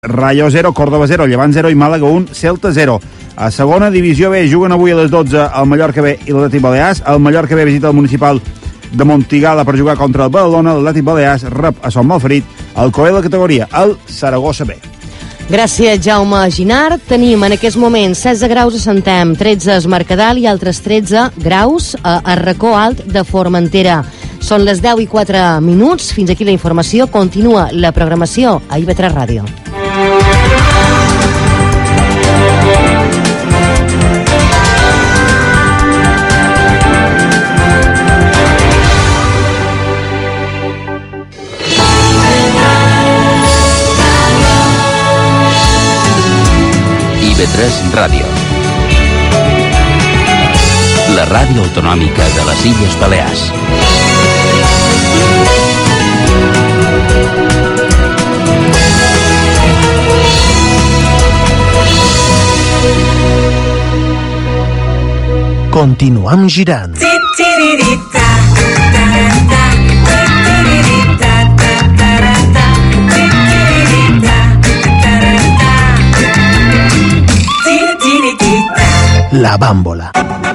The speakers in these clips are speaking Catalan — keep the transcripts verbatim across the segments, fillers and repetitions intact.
Rayo zero, Córdoba zero, Llevant zero i Màlaga un, Celta zero. A segona divisió B juguen avui a les dotze el Mallorca B i l'Atlètic Balears. El Mallorca B visita el Municipal de Montigada per jugar contra el Badalona. L'Atlètic Balears rep a Son Malferit el coer de la categoria, el Saragossa B. Gràcies, Jaume Ginard. Tenim en aquests moments setze graus a Santem, tretze a Mercadal i altres tretze graus a, a Racó Alt de Formentera. Són les deu i quatre minuts. Fins aquí la informació. Continua la programació a I V tres Ràdio. I V tres Ràdio, la ràdio autonòmica de les Illes Balears. Continuam girant. La bàmbola.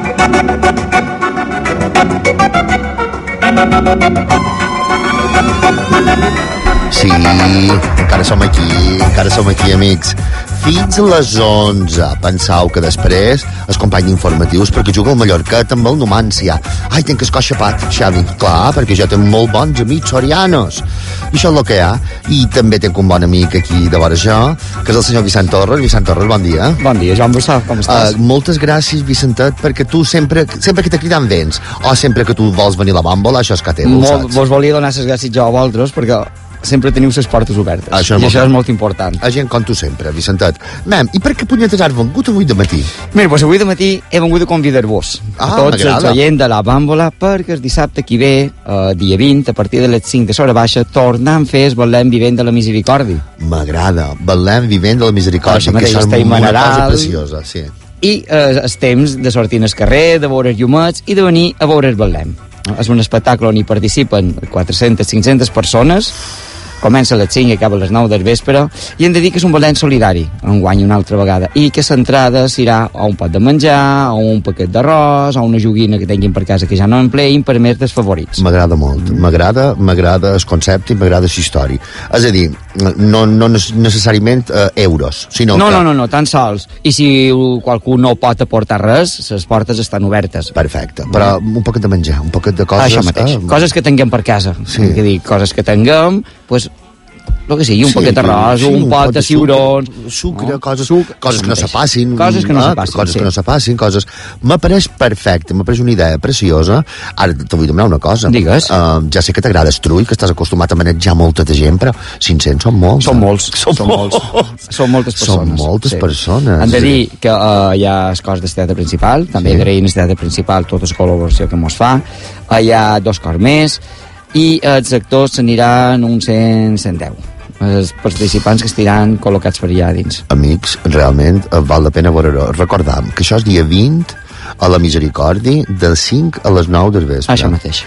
Sí, encara som aquí, encara som aquí, amics. Fins a les onze. Pensau que després es company informatius perquè juga el Mallorquet amb el Numancia. Ai, tenc que escoixapat, Xavi. Clar, perquè jo tinc molt bons amics sorianos. I això és el que hi ha. I també tinc un bon amic aquí de vora jo, que és el senyor Vicent Torres. Vicent Torres, bon dia. Bon dia, Joan Bussà, com estàs? Uh, moltes gràcies, Vicentet, perquè tu sempre, sempre que t'he cridat vens, o sempre que tu vols venir a la bàmbola, això és que té, Molt, saps? Vos volia donar les gràcies jo a vosaltres, perquè sempre teniu les portes obertes. Això I molt això és molt important. A gent com tu sempre, Vicentet. Mem, i per què punyetes has vengut avui de matí? Mira, doncs avui de matí he vengut a convidar-vos Ah, a tots els m'agrada. oients de la bàmbola, perquè el dissabte que ve, eh, dia vint, a partir de les cinc de l'hora baixa, tornem a fer el Betlem Vivent de la Misericòrdia. M'agrada. Betlem Vivent de la Misericòrdia, Això que mateix, això és estem a una cosa Nadal. preciosa, sí. I eh, el temps de sortir al carrer, de veure els llumets i de venir a veure el Betlem. És un espectacle on hi participen quatre-centes a cinc-centes persones. Comença a les cinc i acaba a les nou del vespre, i hem de dir que és un Betlem solidari, enguany una altra vegada, i que l'entrada serà a un pot de menjar, a un paquet d'arròs, a una joguina que tinguin per casa que ja no empleïn, per més dels favorits. M'agrada molt, m'agrada, m'agrada el concepte i m'agrada la història. És a dir, no, no necessàriament eh, euros, sinó No, que... no, no, no, tan sols. I si qualcú no pot aportar res, les portes estan obertes. Perfecte, però un poquet de menjar, un poquet de coses... Això mateix, Eh? coses que tinguem per casa. Sí. És a dir, coses que tinguem, doncs, el que sigui, un Sí, paquet d'arròs, sí, un, un pot pot de de ciurons... sucre, sucre, no? coses, Suc, coses que no se mateix. passin. Coses que no eh? se passin, Coses sí. que no se passin, coses... M'apareix perfecte, m'apareix una idea preciosa. Ara te vull demanar una cosa. Digues. Uh, ja sé que t'agrada estrull, que estàs acostumat a manejar molta de gent, però cinc-cents són molts. Són eh? molts, són, són molts. Són moltes persones. Són moltes persones. Hem de dir que uh, hi ha el cos del teatre principal, també Sí. agraïm al teatre principal tota la col·laboració que mos fa. Uh, hi ha dos cors més, i els actors s'aniran uns cent, cent deu. Els participants que estiran col·locats per allà dins. Amics, realment eh, val la pena veure-ho. Recordam que això és dia vint a la Misericòrdia, del cinc a les nou del vespre. Això mateix.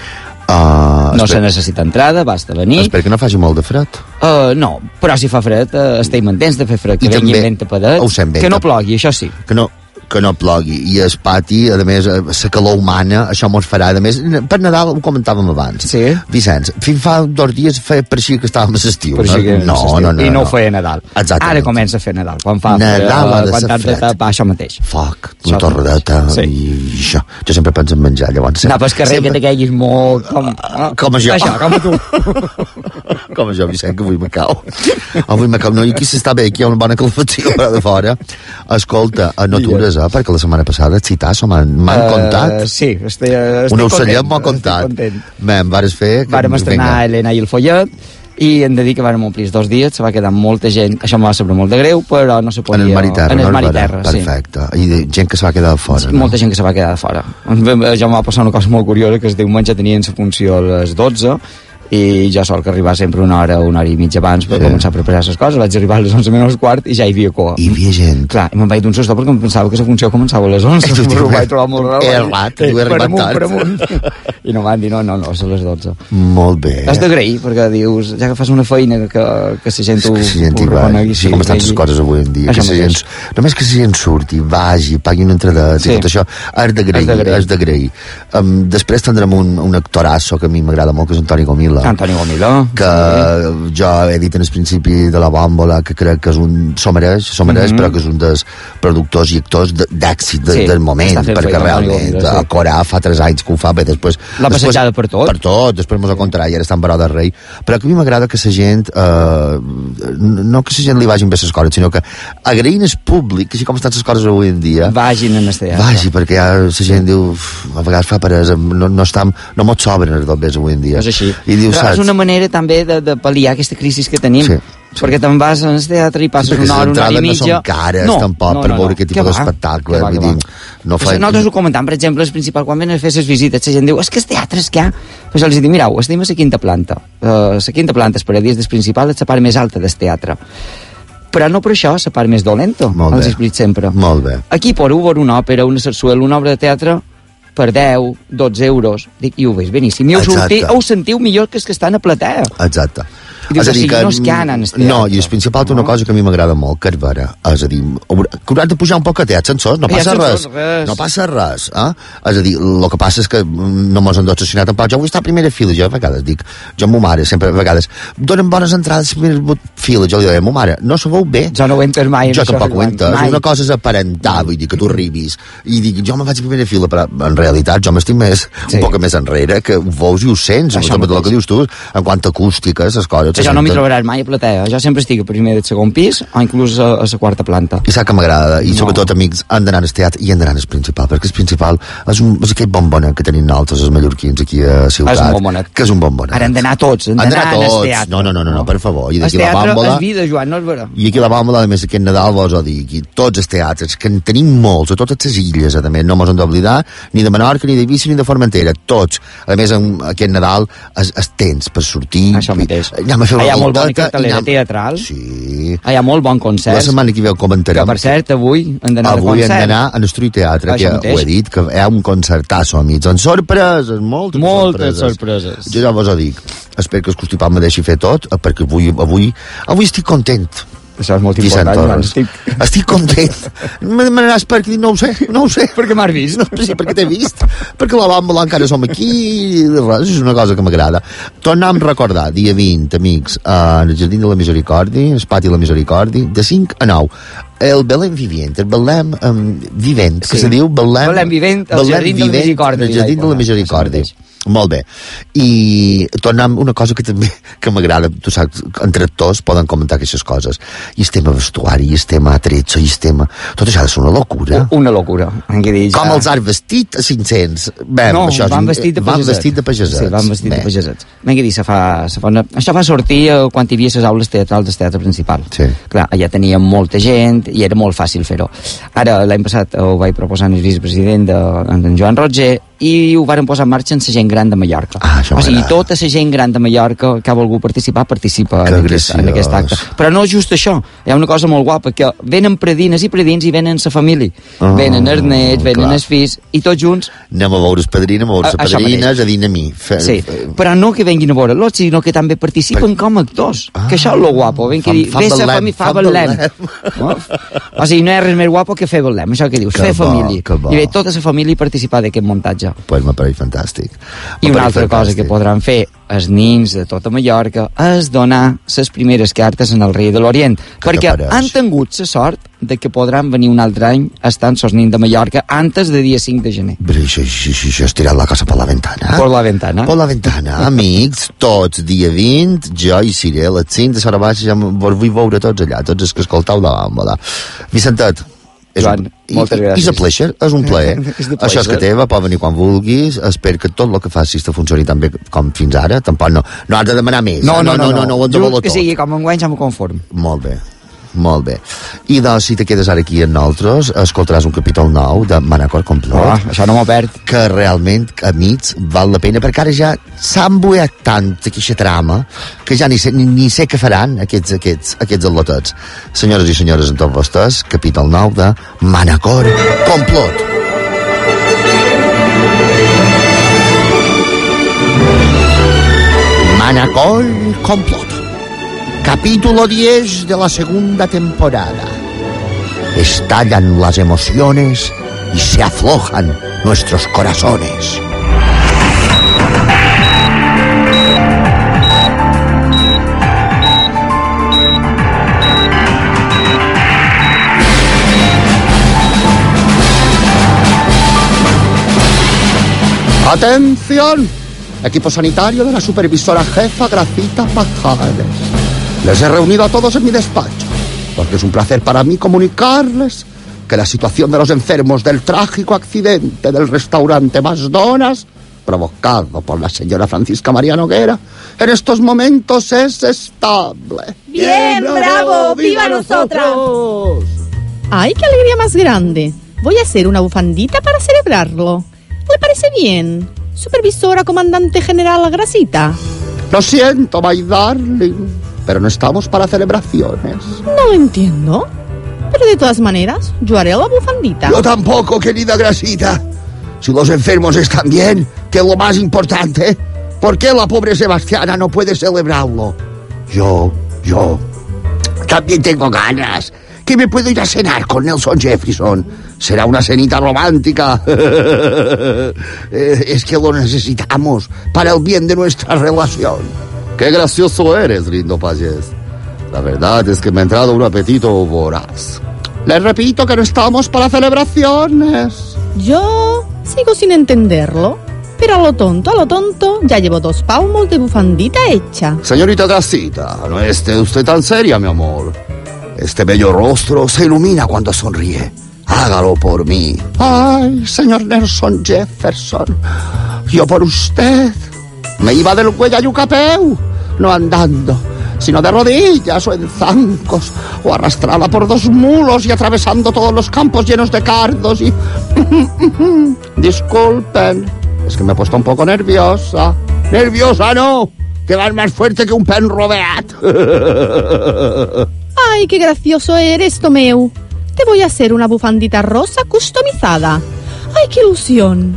Uh, No espero, se necessita entrada, basta venir. espero que no faci molt de fred. Uh, no, però si fa fred, uh, estem intents de fer fred, que I vengui també- vent tapadet, ho sent, vent que no tap- plogui, això sí. Que no, que no plogui. I el pati, a més, eh, la calor humana, això mos farà. A més, per Nadal ho comentàvem abans. Sí. Vicenç, fins fa dos dies feia per així que estàvem a l'estiu. Per així que no, no, no, no, I no no. ho feia Nadal. Exactament. Ara comença a fer Nadal. Quan fa Nadal fred, ha de quan ser t'has de fred. tapar, això mateix. Foc, Això una torredeta sí. i això. Jo sempre penso en menjar, llavors. Anar pel carrer sempre... que te caiguis molt... Com, Ah, com a jo. Això, com a tu. Com a jo, Vicent, que avui me cau. Avui me cau. No, i aquí s'està bé, aquí hi ha una bona calefacció de fora. Escolta, no t'ures, eh? Perquè la setmana passada et citasso, m'han m'han Uh, contat. Sí, estic, estic Un ocellet content, m'ha contat. estic content. Mem, vares fer... que- Vàrem estrenar vinga. Helena i el Follet, i hem de dir que vàrem omplir els dos dies, se va quedar molta gent, això em va saber molt de greu, però no se podia... En el Mariterra, en el no? Mariterra, sí. Perfecte. I de, gent que se va quedar fora, no? Molta gent que se va quedar de fora. Ja em va passar una cosa molt curiosa, que el diumenge tenien la funció a les dotze, i jo sol que arribar sempre una hora, una hora i mitja abans per sí. començar a preparar les coses. Vaig arribar a les onze menys quart i ja hi havia cua. Hi havia gent. Clar, i me'n vaig d'un susto perquè em pensava que la funció començava a les onze. Però ho vaig trobar molt raro. He errat, tu he arribat tard. Per amunt. I no van dir, no, no, no, és a les dotze. Molt bé. Has d'agrair, perquè dius, ja que fas una feina que, que la gent ho, ho reconegui. Sí, com estan les coses avui en dia. Que gent, només que la gent surti, vagi, pagui una entrada, sí. i tot això, has d'agrair, has d'agrair. Um, després tindrem un, un actorasso que a mi m'agrada molt, que és Antoni Gomila. Antoni Gomila. Que sí. jo he dit en el principi de la Bòmbola que crec que és un... S'ho mereix, s'ho mereix, mm -hmm. però que és un dels productors i actors d'èxit de, sí, del moment, perquè realment Gomila, sí. a Corà fa tres anys que ho fa, bé, després... L'ha passejada per tot. Per tot, després mos ho contarà i ara està en Baró de Rei. Però que a mi m'agrada que la gent... Eh, no que la gent li vagin bé les coses, sinó que agraïn el públic, així com estan les coses avui en dia... Vagin en el teatre. Vagi, perquè ja la gent diu... A vegades fa peresa, no, no, estam, no mos sobren els dobbers avui en dia. És així. I diu, però saps? És una manera també de, de pal·liar aquesta crisi que tenim. Sí. Sí. Perquè te'n vas al teatre i passes sí, una hora, una hora i mitja... no són cares, no, tampoc, no, per no, veure no. aquest tipus d'espectacle. Vull dir, no fa... Nosaltres ho comentam, per exemple, el principal, quan venen a fer les visites, la gent diu, és que el teatre és que hi ha... Pues els dic, mireu, estem a la quinta planta. Uh, la quinta planta, els paradís del principal, és la part més alta del teatre. Però no per això la part més dolenta, els explico sempre. Molt bé. Aquí por veure una òpera, una sarsuela, una obra de teatre per deu, dotze euros. Dic, i ho veig beníssim. I ho, sortir, ho sentiu millor que els que estan a platea. Exacte. I dius, o sigui, que, no és que anen al teatre. No, i el principal té una cosa que a mi m'agrada molt, que és vera. És a dir, que hauran de pujar un poc a teatre, sensors, no passa res. res. No passa res, eh? És a dir, el que passa és que no mos han d'obsessionar tampoc. Jo vull estar a primera fila, jo a vegades dic, jo amb ma mare, sempre a vegades, donen bones entrades a primera fila, jo li dic, ma mare, no sabeu bé. Jo no ho entes mai. Jo tampoc ho entes. Una cosa és aparentar, vull dir, que tu arribis, i dic, jo me vaig a primera fila, però en realitat jo m'estic més, sí. un poc més enrere, que ho veus i ho sents, amb tot el que dius tu, en quant a acústica, les coses. Jo no m'hi trobaràs mai a platea. Jo sempre estic a primer del segon pis o inclús a, a la quarta planta. I sap que m'agrada, i no. sobretot, amics, han d'anar al teatre i han d'anar al principal, perquè el principal és, un, és aquell bombonet que tenim nosaltres, els mallorquins, aquí a Ciutat. És un bombonet. Que és un bombonet. Ara han d'anar tots, han d'anar al teatre. No, no, no, no, no, per favor. I el teatre és vida, Joan, no és vera. I aquí a la Bòmbola, a més, aquest Nadal, vos ho dic, i tots els teatres, que en tenim molts, a totes les illes, a més, no mos hem d'oblidar, ni de Menorca, ni d'Eivissa, ni de Formentera, tots. A més, en aquest Nadal és, és temps per sortir. Això mateix. Anem a fer una volteta, teatral. Sí. Ah, hi ha molt bon concert. La setmana que ve ho comentarem. Que, per cert, avui hem d'anar de concert. Avui hem d'anar a l'Estrui Teatre, que ja ho he dit, que hi ha un concertasso, amics. En sorpreses, moltes, moltes sorpreses. sorpreses. Jo ja vos ho dic. Espero que el constipat me deixi fer tot, perquè avui, avui, avui estic content. Això és molt important. Estic... estic content. Me demanaràs per què? No ho sé, no ho sé. Perquè m'has vist? No, sí, perquè t'he vist. Perquè la Bòmbola encara som aquí. Res, és una cosa que m'agrada. Tornem a recordar, dia vint, amics, en el Jardí de la Misericòrdia, el Pati de la Misericòrdia, de cinc a nou. El Belém Vivient, el Belém um, Vivent, sí. que se diu Belém... Belém Vivent, el Jardí de la Misericòrdia. El Jardí de la Misericòrdia. Molt bé. I tornem una cosa que també que m'agrada, tu saps, entre actors poden comentar aquestes coses. I el tema vestuari, i el tema atretzo, i el tema... Tot això ha de ser una locura. Una locura. Dir, ja... Com els has vestit a cinc-cents? Bé, no, això van vestit de pagesets. Van vestit de pagesets. Sí, van vestit de pagesets. Vinga, dir, se fa, se fa una... Això va sortir quan hi havia les aules teatrals del teatre principal. Sí. Clar, allà teníem molta gent i era molt fàcil fer-ho. Ara, l'any passat, ho vaig proposar al vicepresident de, en Joan Roger, i ho varen posar en marxa en la gent gran de Mallorca. Ah, o sigui, tota la gent gran de Mallorca que ha volgut participar, participa en aquest, en aquest acte. Però no just això, hi ha una cosa molt guapa, que venen predines i predins i venen la família. Oh, venen els nets, venen els fills, i tots junts... Anem a veure el padrí, anem a veure les padrines, a dir a mi. Fe... Sí, però no que venguin a veure-los, sinó que també participen per... com a actors. Ah, que això és lo guapo. Ven que dir, fa família, fa Belém. No? O sigui, no hi ha res més guapo que fer Belém, això que dius, que fer bo, família. I ve tota la família participar d'aquest muntatge. Pues m'apareix fantàstic. I una altra cosa que podran fer els nins de tota Mallorca és donar les primeres cartes en el rei de l'Orient, perquè han tingut la sort de que podran venir un altre any estant els nins de Mallorca antes de dia cinc de gener. Però això, això, això és tirar la casa per la ventana. Per la ventana. Per la ventana, amics, tots, dia vint, jo hi seré a les cinc de Sora Baixa, ja vos vull veure tots allà, tots els que escoltau la Bòmbola. Vicentet, Joan, un, moltes gràcies. És un plaer, és un plaer. Això és que teva, pot venir quan vulguis. Espero que tot el que facis te funcioni tan bé com fins ara. Tampoc no, no has de demanar més. No, no, no, no, no, no, no, no, no que sigui com enguany ja m'ho conform. Molt bé, molt bé. I doncs, si te quedes ara aquí amb nosaltres, escoltaràs un capítol nou de Manacor Complot. Oh, això no m'ho perd. Que realment, amics, val la pena, perquè ara ja s'ha embuiat tant aquesta trama que ja ni sé, ni, ni sé què faran aquests, aquests, aquests al·lotets. Senyores i senyores, amb tots vostès, capítol nou de Manacor Complot. Manacor Complot. Capítulo diez de la segunda temporada. Estallan las emociones y se aflojan nuestros corazones. ¡Atención! Equipo sanitario de la supervisora jefa Gracita Pajares. Les he reunido a todos en mi despacho, porque es un placer para mí comunicarles que la situación de los enfermos del trágico accidente del restaurante McDonald's, provocado por la señora Francisca María Noguera, en estos momentos es estable. ¡Bien, bravo! ¡Viva nosotros! ¡Ay, qué alegría más grande! Voy a hacer una bufandita para celebrarlo. ¿Le parece bien, supervisora comandante general Gracita? Lo siento, my darling, pero no estamos para celebraciones. No lo entiendo. Pero de todas maneras, yo haré la bufandita. Yo tampoco, querida Gracita. Si los enfermos están bien, que es lo más importante, ¿por qué la pobre Sebastiana no puede celebrarlo? Yo, yo, también tengo ganas. Que me puedo ir a cenar con Nelson Jefferson. Será una cenita romántica. Es que lo necesitamos para el bien de nuestra relación. Qué gracioso eres, lindo payés. La verdad es que me ha entrado un apetito voraz. Les repito que no estamos para celebraciones. Yo sigo sin entenderlo. Pero a lo tonto, a lo tonto, ya llevo dos palmos de bufandita hecha. Señorita Gracita, no esté usted tan seria, mi amor. Este bello rostro se ilumina cuando sonríe. Hágalo por mí. Ay, señor Nelson Jefferson, yo por usted me iba del Güell a Yucapeu, no andando, sino de rodillas o en zancos, o arrastrada por dos mulos y atravesando todos los campos llenos de cardos y... Disculpen, es que me he puesto un poco nerviosa. Nerviosa no, que vas más fuerte que un pen rodeat. ¡Ay, qué gracioso eres, Tomeu! Te voy a hacer una bufandita rosa customizada. ¡Ay, qué ilusión!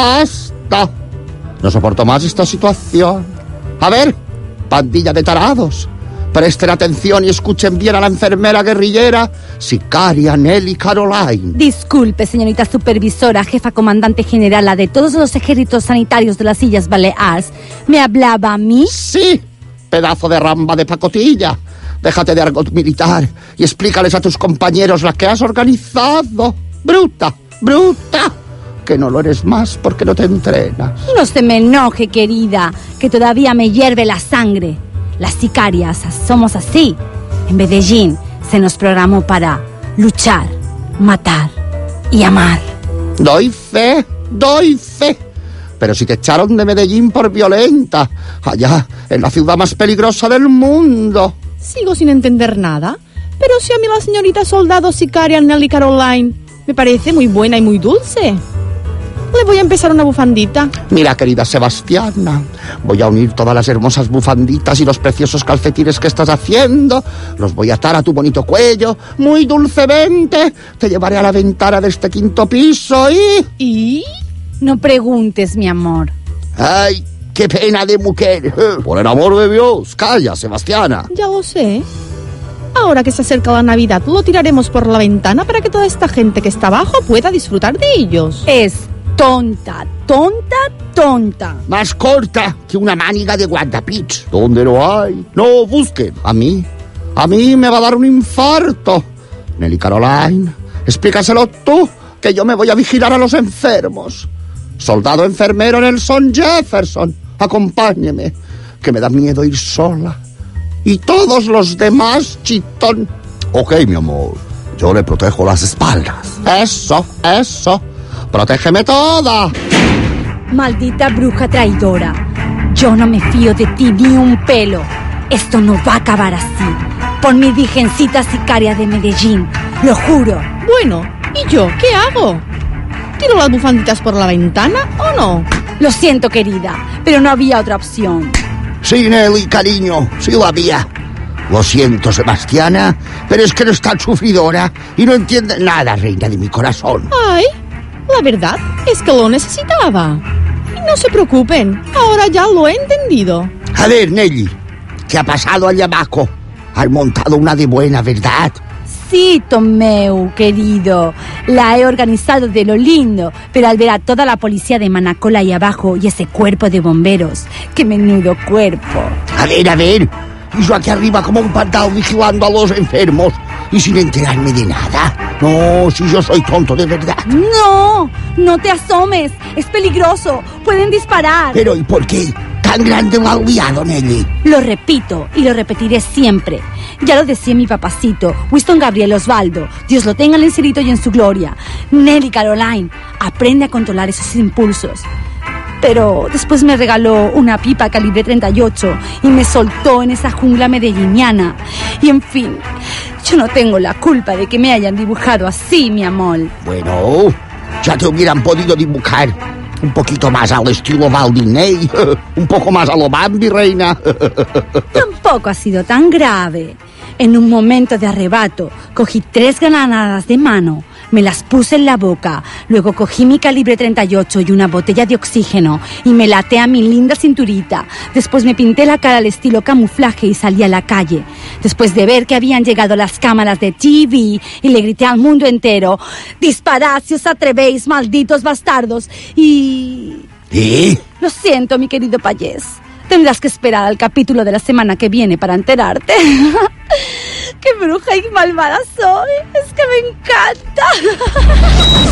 ¡Basta! No soporto más esta situación. A ver, pandilla de tarados, presten atención y escuchen bien a la enfermera guerrillera, sicaria Nelly Caroline. Disculpe, señorita supervisora, jefa comandante general de todos los ejércitos sanitarios de las Islas Baleares. ¿Me hablaba a mí? Sí, pedazo de ramba de pacotilla. Déjate de argot militar y explícales a tus compañeros la que has organizado. Bruta, bruta, que no lo eres más porque no te entrenas. No se me enoje, querida, que todavía me hierve la sangre. Las sicarias somos así. En Medellín se nos programó para luchar, matar y amar. Doy fe, doy fe. Pero si te echaron de Medellín por violenta, allá, en la ciudad más peligrosa del mundo. Sigo sin entender nada, pero si a mí la señorita soldado sicaria Nelly Caroline me parece muy buena y muy dulce. Le voy a empezar una bufandita. Mira, querida Sebastiana, voy a unir todas las hermosas bufanditas y los preciosos calcetines que estás haciendo. Los voy a atar a tu bonito cuello, muy dulcemente. Te llevaré a la ventana de este quinto piso y... ¿Y? No preguntes, mi amor. ¡Ay, qué pena de mujer! Por el amor de Dios, calla, Sebastiana. Ya lo sé. Ahora que se acerca la Navidad, lo tiraremos por la ventana para que toda esta gente que está abajo pueda disfrutar de ellos. Es tonta, tonta, tonta. Más corta que una mániga de guardapits. ¿Dónde no hay? No busquen. A mí, a mí me va a dar un infarto. Nelly Caroline, explícaselo tú, que yo me voy a vigilar a los enfermos. Soldado enfermero Nelson Jefferson, acompáñeme, que me da miedo ir sola. Y todos los demás, chitón. Ok, mi amor, yo le protejo las espaldas. Eso, eso. Protégeme toda. Maldita bruja traidora. Yo no me fío de ti ni un pelo. Esto no va a acabar así. Por mi virgencita sicaria de Medellín, lo juro. Bueno, ¿y yo qué hago? ¿Tiro las bufanditas por la ventana o no? Lo siento, querida, pero no había otra opción. Sí, Nelly, cariño, sí lo había. Lo siento, Sebastiana, pero es que no es tan sufridora y no entiende nada, reina de mi corazón. Ay, la verdad es que lo necesitaba. Y no se preocupen, ahora ya lo he entendido. A ver, Nelly, ¿qué ha pasado allá abajo? Has montado una de buena, ¿verdad? Sí, Tomeu, querido. La he organizado de lo lindo, pero al ver a toda la policía de Manacola ahí abajo y ese cuerpo de bomberos, ¡qué menudo cuerpo! A ver, a ver, y yo aquí arriba como un pantao vigilando a los enfermos y sin enterarme de nada. No, si yo soy tonto de verdad. ¡No! ¡No te asomes! ¡Es peligroso! ¡Pueden disparar! Pero ¿y por qué tan grande lo ha liado, Nelly? Lo repito y lo repetiré siempre. Ya lo decía mi papacito, Winston Gabriel Osvaldo. Dios lo tenga en el cielito y en su gloria. Nelly Caroline, aprende a controlar esos impulsos. Pero después me regaló una pipa calibre treinta y ocho y me soltó en esa jungla medelliniana. Y en fin, yo no tengo la culpa de que me hayan dibujado así, mi amor. Bueno, ya te hubieran podido dibujar un poquito más al estilo Walt Disney, un poco más a lo Bambi, reina. Tampoco ha sido tan grave. En un momento de arrebato, cogí tres granadas de mano, me las puse en la boca, luego cogí mi calibre treinta y ocho y una botella de oxígeno y me laté a mi linda cinturita. Después me pinté la cara al estilo camuflaje y salí a la calle. Después de ver que habían llegado las cámaras de T V y le grité al mundo entero: ¡disparad si os atrevéis, malditos bastardos! Y... ¿Y? Lo siento, mi querido payés. Tendrás que esperar al capítulo de la semana que viene para enterarte. ¡Qué bruja y malvada soy! ¡Es que me encanta!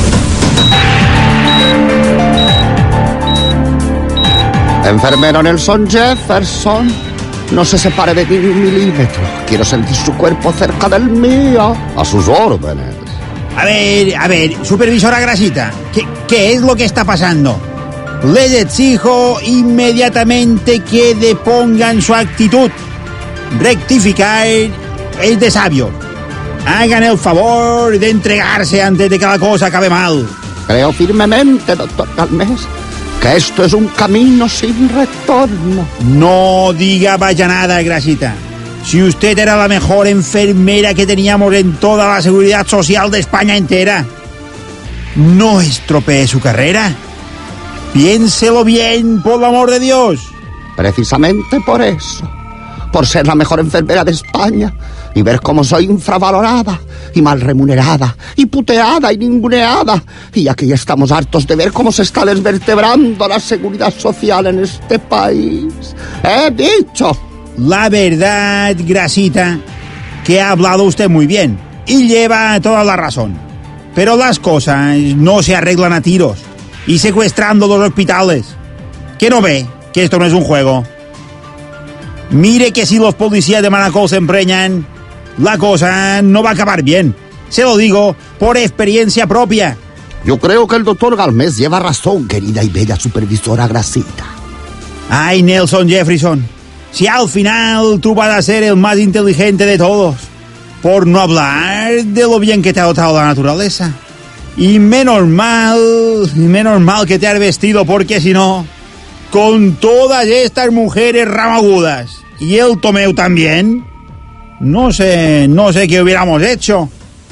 Enfermero Nelson Jefferson, no se separe de mí ni un milímetro. Quiero sentir su cuerpo cerca del mío. A sus órdenes. A ver, a ver, supervisora Grasita, ¿qué, qué es lo que está pasando? Les exijo inmediatamente que depongan su actitud. Rectificar es de sabio. Hagan el favor de entregarse antes de que la cosa acabe mal. Creo firmemente, doctor Galmés, que esto es un camino sin retorno. No diga vaya nada, Grasita. Si usted era la mejor enfermera que teníamos en toda la seguridad social de España entera, no estropee su carrera. Piénselo bien, por el amor de Dios. Precisamente por eso, por ser la mejor enfermera de España y ver cómo soy infravalorada y mal remunerada y puteada y ninguneada. Y aquí estamos hartos de ver cómo se está desvertebrando la seguridad social en este país. He dicho. La verdad, Grasita, que ha hablado usted muy bien y lleva toda la razón. Pero las cosas no se arreglan a tiros y secuestrando los hospitales. ¿Qué no ve que esto no es un juego? Mire que si los policías de Manacor se empreñan, la cosa no va a acabar bien. Se lo digo por experiencia propia. Yo creo que el doctor Galmés lleva razón, querida y bella supervisora Grasita. Ay, Nelson Jefferson, si al final tú vas a ser el más inteligente de todos, por no hablar de lo bien que te ha dotado la naturaleza. Y menos mal, menos mal que te has vestido, porque si no, con todas estas mujeres ramagudas y el Tomeu también, no sé, no sé qué hubiéramos hecho.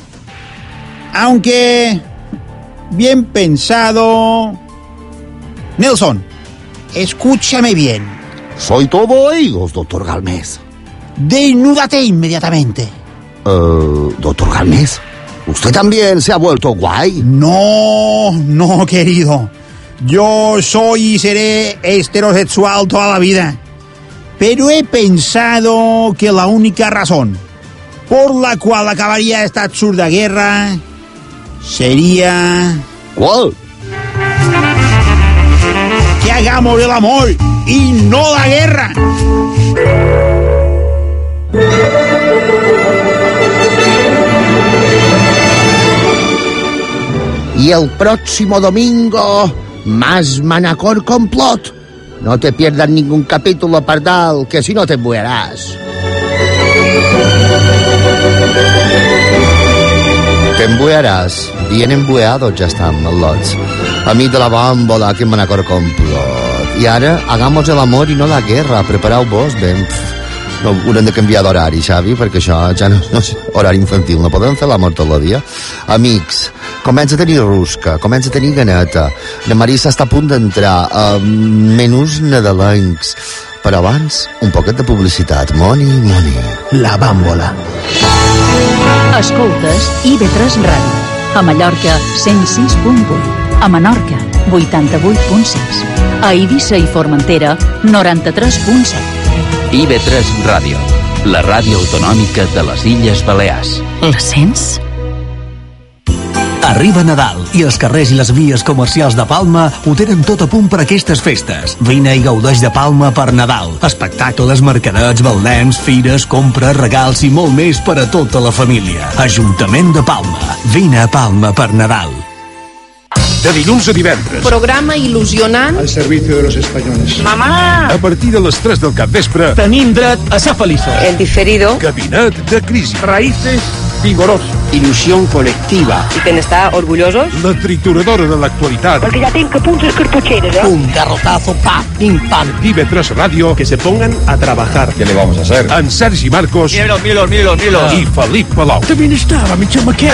Aunque, bien pensado... Nelson, escúchame bien. Soy todo oídos, doctor Galmés. Desnúdate inmediatamente. Uh, doctor Galmés, ¿usted también se ha vuelto guay? No, no, querido. Yo soy y seré heterosexual toda la vida. Pero he pensado que la única razón por la cual acabaría esta absurda guerra sería... ¿Cuál? Que hagamos el amor y no la guerra. Y el próximo domingo, más Manacor Complot. No te pierdas ningún capítulo, pardal, que si no te mueras. embuearás. Bien embueados ya están els lots. Amic de la bàmbola, que manacor complot. I ara, hagamos el amor i no la guerra. Prepareu-vos, ben... No, haurem de canviar d'horari, Xavi, perquè això ja no, no és horari infantil, no podem fer l'amor tot el dia. Amics, comença a tenir rusca, comença a tenir ganeta. La Marisa està a punt d'entrar a menús nadalencs. Però abans, un poquet de publicitat. Moni, moni. La bàmbola. Escoltes I V tres Ràdio. A Mallorca, cent sis punt vuit. A Menorca, vuitanta-vuit punt sis. A Eivissa i Formentera, noranta-tres punt set. I V tres Ràdio, la ràdio autonòmica de les Illes Balears. La sents? Arriba Nadal i els carrers i les vies comercials de Palma ho tenen tot a punt per aquestes festes. Vine i gaudeix de Palma per Nadal. Espectacles, mercadets, balnems, fires, compres, regals i molt més per a tota la família. Ajuntament de Palma. Vine a Palma per Nadal. De dilluns a divendres. Programa il·lusionant. Al servicio de los españoles. Mamà! A partir de les tres del capvespre. Tenim dret a ser feliços. El diferido. Gabinet de crisi. Raíces vigorosos. Ilusión colectiva. I que n'està orgullosos. La trituradora de l'actualitat. Perquè ja tenc que punts cartucheres, eh? Un garrotazo, pa, pim, pam. I V tres Radio. Que se pongan a trabajar. ¿Qué le vamos a hacer? En Sergi Marcos. Míralo, míralo, míralo, míralo. I Felip Palau. También estaba mi chama que...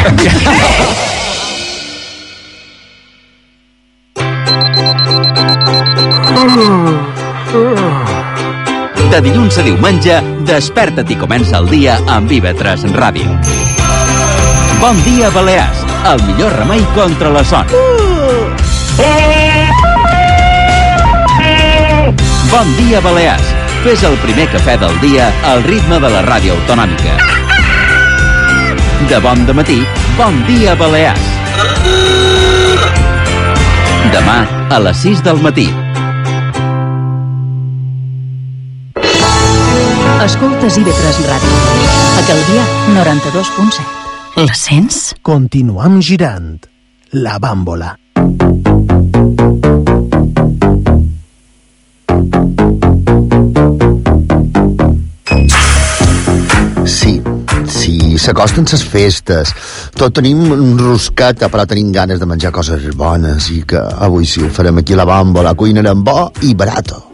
De dilluns a diumenge, desperta't i comença el dia amb I V tres Ràdio. Bon dia, Balears, el millor remei contra la son. Bon dia, Balears, fes el primer cafè del dia al ritme de la ràdio autonòmica. De bon dematí, bon dia, Balears. Demà, a les sis del matí. Escoltes I V tres Ràdio. A Calvià, noranta-dos punt set. La sents? Continuam girant. La bàmbola. Sí, sí, s'acosten ses festes. Tot tenim rosqueta, però tenim ganes de menjar coses bones i que avui sí ho farem aquí a la bàmbola. Cuinarem bo i barato.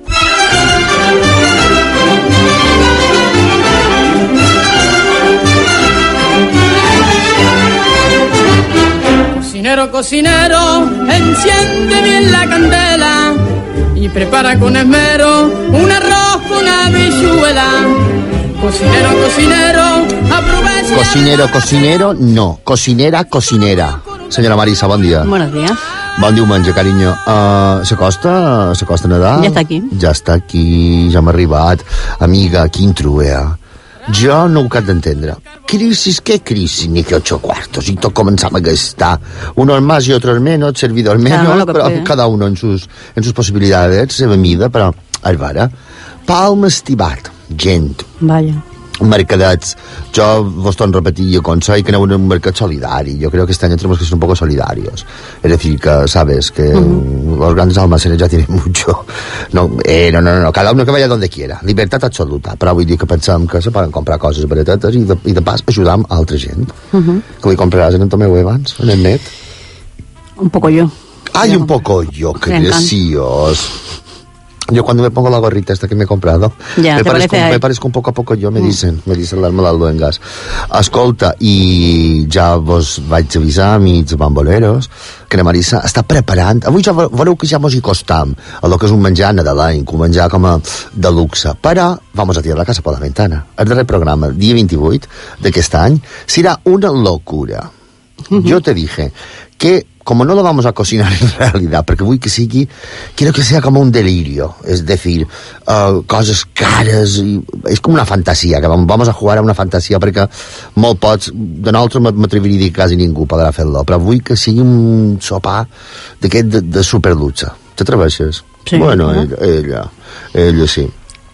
Cocinero, cocinero, enciende bien la candela y prepara con esmero un arroz con habichuela. Cocinero, cocinero, aprovecha... Cocinero, cocinero, no. Cocinera, cocinera. Senyora Marisa, bon dia. Buenos días. Bon diumenge, carinyo. Uh, s'acosta? S'acosta Nadal? Ja està aquí. Ja està aquí, ja m'ha arribat. Amiga, quin truea. Jo no ho cap d'entendre. Crisis, què crisis? Ni que ocho cuartos. Y tot començam a gastar. Unos más y otros menos, servidor menos, claro, però puede. Cada uno en sus, en sus possibilitats, seva mida, però, a veure, Palma estivat, gent. Vaya. Mercadets. Yo vos torno a repetir yo consell que no un mercat solidari. Yo creo que este año tenemos que ser un poco solidarios. Es decir, que sabes que uh-huh. los grandes almacenes ya tienen mucho. No, eh, no, no, no, cada uno que vaya donde quiera. Libertat absoluta. Però vull dir que pensem que se poden comprar coses baratetes i de, i de pas ajudar a altra gent. Uh-huh. Que li compraràs en el Tomeu abans, en el net? Un poco yo. Ay, un poco yo, que gracios. Yo cuando me pongo la gorrita esta que me he comprado, ya, me, parece parezco, me parezco un poco a poco yo, me dicen, me dicen las malduengas. Escolta, i ja vos vaig avisar, amics bamboleros, que la Marisa està preparant, avui ja veureu que ja mos hi costam, a lo que és un menjar nadalenc, un menjar com a de luxe, però vamos a tirar la casa por la ventana. El darrer programa, dia vint-i-vuit d'aquest any, serà una locura. Uh-huh. Yo te dije que como no lo vamos a cocinar en realidad, porque voy que sigui, quiero que sea como un delirio, es decir, uh, coses cares, i, és com una fantasia, que vamos a jugar a una fantasia, perquè molt pots, de nosaltres m'atreviria a dir quasi ningú podrà fer-lo, però vull que sigui un sopar d'aquest de, de superluxe. T'atreveixes? Sí. Bueno, ella, ella, ella sí.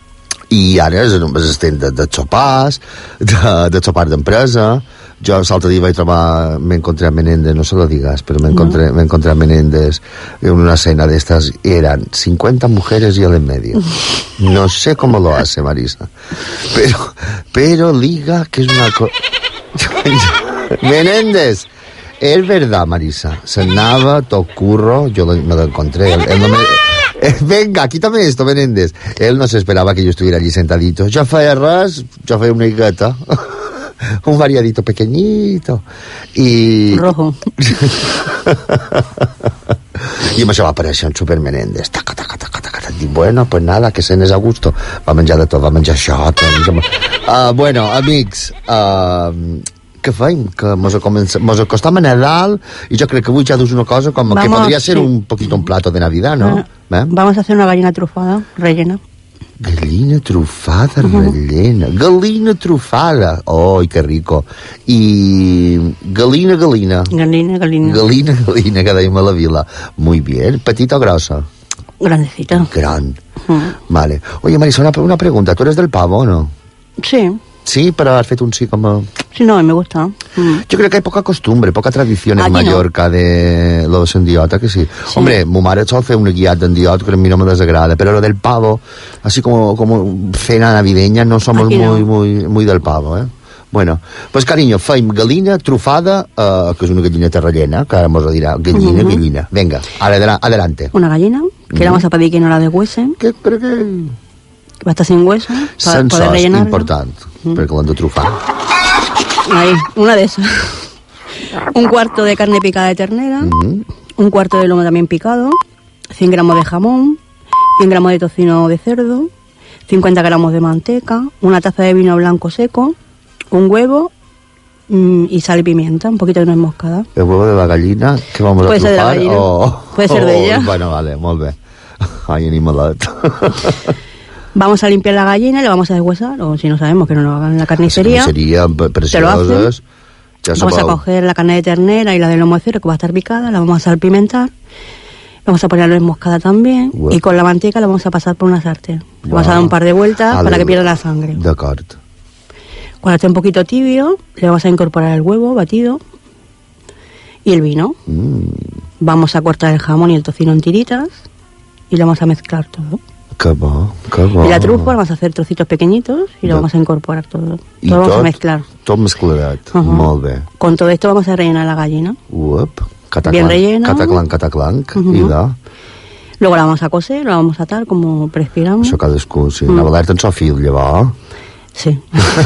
I ara és estem de, de sopars, de, de sopars d'empresa. Jo l'altre dia vaig trobar, me encontré a Menéndez, no se lo digas, pero me encontré, no. me encontré a Menéndez en una cena de estas, y eran cincuenta mujeres y él en medio. No sé cómo lo hace, Marisa. Pero, pero liga, que es una cosa... Menéndez. Es verdad, Marisa. S'anava tot curro, yo lo- me lo encontré. Él, él no me... eh, venga, quítame esto, Menéndez. Él no se esperaba que yo estuviera allí sentadito. Jo feia res, jo feia una higueta. Un variadito pequeñito. Y... Rojo. I amb això va aparèixer en Super Menéndez. Taca, taca, taca, taca, taca. Dic, bueno, pues nada, que cenes a gusto. Va menjar de tot, va menjar xot. Va menjar... Uh, bueno, amics, uh, què feim? Que mos, comença, mos acostam a Nadal i jo crec que avui ja dus una cosa com Vamos, que podria ser sí. un poquito un plato de Navidad, ¿no? Ah, ¿Eh? Vamos a hacer una gallina trufada, rellena. Gallina trufada, Ujú. rellena. Galina trufada. ¡Ay, qué rico! I galina, galina. Galina, galina. Galina, galina, que dèiem a la vila. Muy bien. ¿Petita o grossa? Grandecita. Gran. Mm. Vale. Oye, Marisol, una, una pregunta. ¿Tú eres del pavo o no? Sí, Sí, pero has fet un sí com a... sí, no, me gusta. Mm. Yo creo que hay poca costumbre, poca tradición en Aquí no. Mallorca de los endiota, que sí. Sí. Hombre, mi mare sol fer un guiat d'endiot que a mi no me desagrada, pero lo del pavo, así como, como cena navideña, no somos Aquí muy, no. muy, muy del pavo, ¿eh? Bueno, pues cariño, feim gallina trufada, eh, que és una gallineta rellena, que ara mos ho dirà, gallina, Mhm. gallina. Venga, adela- adelante. Una gallina, que le Ujú. vamos a pedir que no la deshuese. Que creo que... Va a estar sin hueso, para Sensors, poder rellenarla. important, perquè l'han de trufar. Ahí, una de esas. Un cuarto de carne picada de ternera, Mhm. un cuarto de lomo también picado, cien gramos de jamón, cien gramos de tocino de cerdo, cincuenta gramos de manteca, una taza de vino blanco seco, un huevo mm, y sal y pimienta, un poquito de nuez moscada. El huevo de la gallina que vamos Puede a ser de la trufar gallina. o... Puede ser de o- ella. Bueno, vale, molt bé. Ai, animalet. Vamos a limpiar la gallina y la vamos a deshuesar, o si no sabemos que no nos hagan en la carnicería. Serían Te lo precioses. hacen. Ja Vamos a sabeu. coger la carne de ternera y la del lomo de cerdo que va a estar picada, la vamos a salpimentar, vamos a poner la nuez moscada también Guau. y con la manteca la vamos a pasar por una sartén. Le Guau. vamos a dar un par de vueltas Vale. para que pierda la sangre. D'acord. Cuando esté un poquito tibio, le vamos a incorporar el huevo batido y el vino. Mm, Vamos a cortar el jamón y el tocino en tiritas y lo vamos a mezclar todo. que bo, que bo. Y la trufa vamos a hacer trocitos pequeñitos y lo De- vamos a incorporar todo. I Todo lo vamos a tot- mezclar. Tot mescladat. Ujú. Molt bé. Con todo esto vamos a rellenar la gallina. Uep. Cataclan, Bien relleno. Cataclan, cataclan. Ujú. I de... Luego la vamos a coser, la vamos a atar como prespiramos. Això cadascú, sí. Mm. Anava alerta en Sofil, llavors. Sí.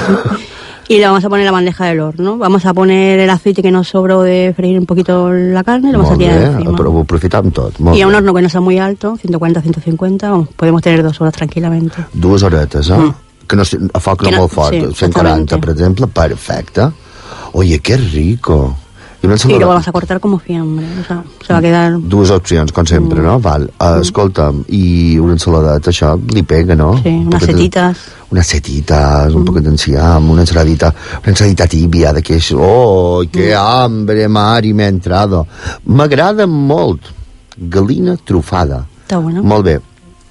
Y le vamos a poner la bandeja del horno. Vamos a poner el aceite que nos sobró de freír un poquito la carne y lo vamos Molt a tirar bé, encima. però ho aprofitam tot. Molt Y a un bé. horno que no sea muy alto, ciento cuarenta a ciento cincuenta, vamos, podemos tener dos horas tranquilamente. Dues horetes, eh? Mm. Que no, sé- a foc no, Que no- molt fort. sí, cent quaranta, exactamente. per exemple, perfecte. Oye, qué rico. I una Y ensalada- lo vamos a cortar como fiambre. O sea, se va a quedar... Dues opcions, com sempre, Mm. no? Val. Uh, escolta'm, i una ensaladeta, això li pega, no? Sí, Un unas poquet de- setitas. Unes setitas, un poquet d'enciam, una ensaladita, una ensaladita tibia, de que és... Oh, que hambre, Mari, m'ha entrado. M'agrada molt. Galina trufada. Está bueno. Molt bé.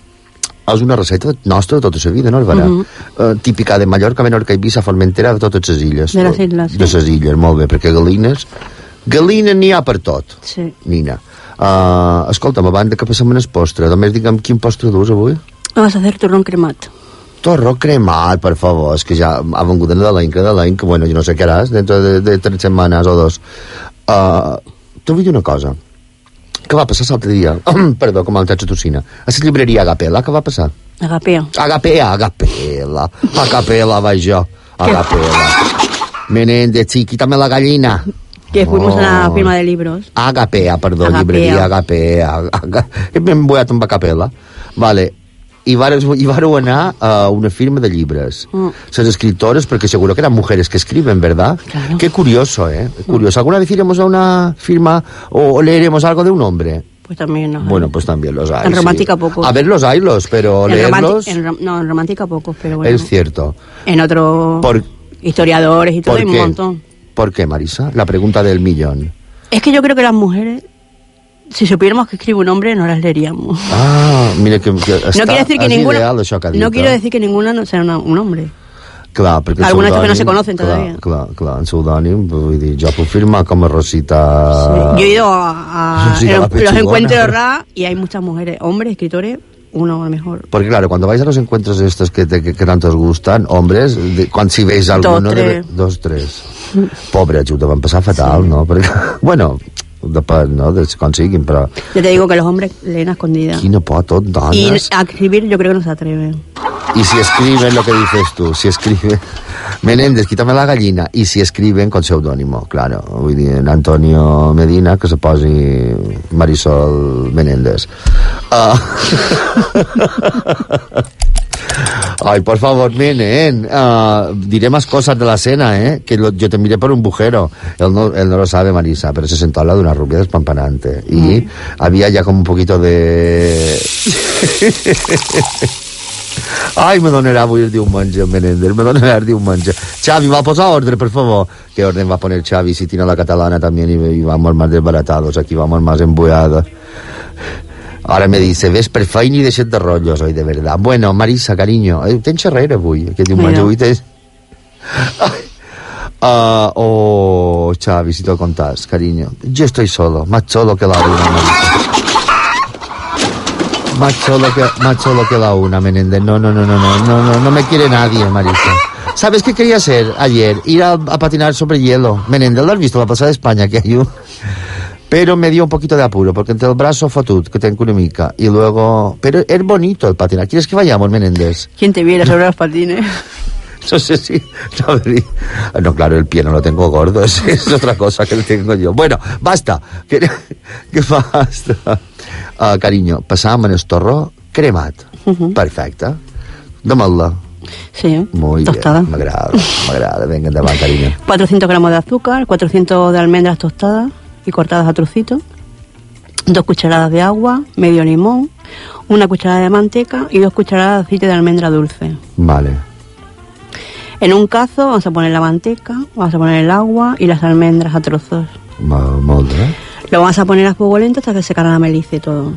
És una recepta nostra de tota la vida, no, Álvaro? Mhm. Uh, típica de Mallorca, Menorca, Eivissa, Formentera, de totes les illes. De les illes, sí. De les illes, molt bé, perquè galines... Galina n'hi ha per tot. Sí. Nina. Uh, escolta'm, abans de que passem en el postre, només digue'm quin postre dus avui? Vamos a hacer turrón cremat. Torró cremat, per favor, és que ja ha vengut en l'any, que de l'any, que bueno, jo no sé què haràs, dentro de, de tres setmanes o dos. Uh, Te vull dir una cosa. Què va passar l'altre dia? Perdó, com el text tocina. A la llibreria Agapela, què va passar? Agapeo. Agapea, Agapela. Agapela, vaig jo. Agapela. Menéndez, sí, quítame la gallina. Que fuimos a la Oh. firma de libros. Agapea, perdó, Agapea. llibreria Agapea. Aga... Hem volat amb Agapela. Vale. I vareu, i vareu anar a una firma de llibres. Mm. Las escritoras, porque seguro que eran mujeres que escriben, ¿verdad? Claro. Qué curioso, ¿eh? Curioso. ¿Alguna vez iremos a una firma o leeremos algo de un hombre? Pues también nos Bueno, pues también los hay. En sí. romántica pocos. A ver, los hay, los, pero En romanti- leerlos en rom- no, en romántica pocos, pero bueno. es cierto. En otros ¿Por, historiadores y todo ¿por hay un qué? montón. ¿Por qué, Marisa? La pregunta del millón. Es que yo creo que las mujeres, si supiéramos que escribe un hombre, no las leeríamos. Ah, mira que, que està, no quiere decir que és ninguna, ideal això que ha dit. no quiero eh? decir que ninguna no sea una- un hombre. Clar, perquè el Algunas que no pseudònim- se conocen clar, todavía. Clar, clar, en pseudònim, vull dir, jo puc firmar com a Rosita... Yo he ido a, a- Sí, en a la los, los pechugona. encuentros R A y hay muchas mujeres, hombres, escritores, uno a lo mejor. Porque claro, cuando vais a los encuentros estos que, te, que, que tanto os gustan, hombres, de, cuando si veis alguno... Dos, tres. De, dos, tres. Pobre, ho deuen passar fatal, sí. No? Perquè, bueno, depèn, no?, de si consiguen, però... Yo te digo que los hombres leen a escondidas. Quina por, tot dones. Y a escribir yo creo que no se atreven. Y si escriben lo que dices tú, si escriben... Menéndez, quítame la gallina. Y si escriben con seudónimo, claro. Vull dir, en Antonio Medina, que se posi Marisol Menéndez. Uh... Ay, por favor, Menen, uh, diré más cosas de la cena, ¿eh? Que lo, yo te miré por un bujero. Él no, él no lo sabe, Marisa, pero se sentó al lado de una rubia despampanante. Y mm. había ya como un poquito de... Ai, me donarà avui el diumenge, Menéndez, me donarà el diumenge. Xavi, va a posar ordre, por favor. ¿Qué orden va a poner Xavi si tiene la catalana también y, y vamos más desbaratados? Aquí vamos más embueados. Ahora me dice, ves per feina i deixa't de rotllos, oi, de verdad. Bueno, Marisa, cariño, eh, tens xerrera avui, aquest diumenge, avui tens... Uh, oh, Xavi, si te contás, cariño. Yo estoy solo, más solo que la una, Marisa. Más solo que, más solo que la una, Menéndez. No, no, no, no, no, no, no, no me quiere nadie, Marisa. ¿Sabes qué quería hacer ayer? Ir a, a patinar sobre hielo. Menéndez, ¿lo has visto? La Plaza de España, que hay un... Pero me dio un poquito de apuro, porque entre el brazo fotut, que tengo una mica, y luego... Pero es bonito el patinar. ¿Quieres que vayamos, Menéndez? ¿Quién te viera sobre los patines? No sé si... No, no, claro, el pie no lo tengo gordo, es, es otra cosa que lo tengo yo. Bueno, basta. ¿Qué, qué basta? Uh, cariño, passàvem en el torró cremat. Uh-huh. Perfecte. Demà-la. Sí, muy tostada. Bien, m'agrada, m'agrada. Venga, endavant, cariño. cuatrocientos gramos de azúcar, cuatrocientos de almendras tostadas y cortadas a trocitos, dos cucharadas de agua, medio limón, una cucharada de manteca y dos cucharadas de aceite de almendra dulce. Vale. En un cazo vamos a poner la manteca, vamos a poner el agua y las almendras a trozos. Molt bé. Lo vamos a poner a fuego lento hasta que se caramelice todo.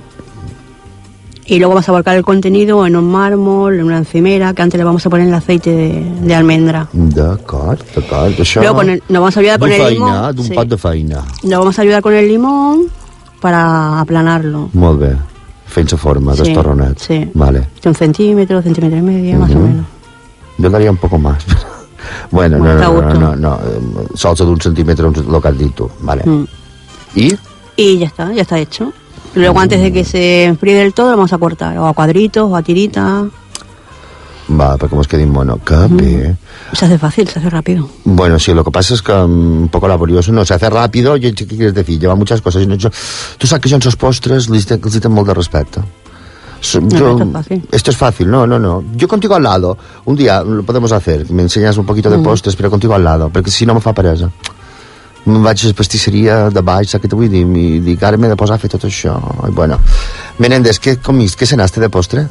Y luego vamos a volcar el contenido en un mármol, en una encimera, que antes le vamos a poner el aceite de, de almendra. D'acord, d'acord. Això... Luego poner, nos vamos a ayudar con el limón. D'un sí. pot de feina. Nos vamos a ayudar con el limón para aplanarlo. Molt bé. Fent-se forma, sí, destorronet. Sí. Vale. Un centímetro, centímetro y medio, uh-huh. más o menos. Yo daría un poco más. Bueno, no, no, no, no, no, no. Salsa de un centímetro, lo que has dit tu. Vale. Mm. ¿Y? Y ya está, ya está hecho. Luego, mm. antes de que se enfríe del todo, lo vamos a cortar. O a cuadritos, o a tiritas. Va, para que nos quede mono. ¿Qué? Mm. Se hace fácil, se hace rápido. Bueno, sí, lo que pasa es que um, un poco laborioso. No, se hace rápido. ¿Qué quieres decir? Lleva muchas cosas. No, yo, tú sabes que yo en esos postres les tengo molt de respeto. Yo, no, esto es fácil. Esto es fácil, no, no, no. Yo contigo al lado, un día lo podemos hacer. Me enseñas un poquito de mm. postres, pero contigo al lado, perquè si no me fa peresa. Me'n vaig a la pastisseria de baix, saps què t'ho vull dir? I dic, ara m'he de posar a fer tot això. I bueno. Menéndez, què comís? Què cenaste de postre?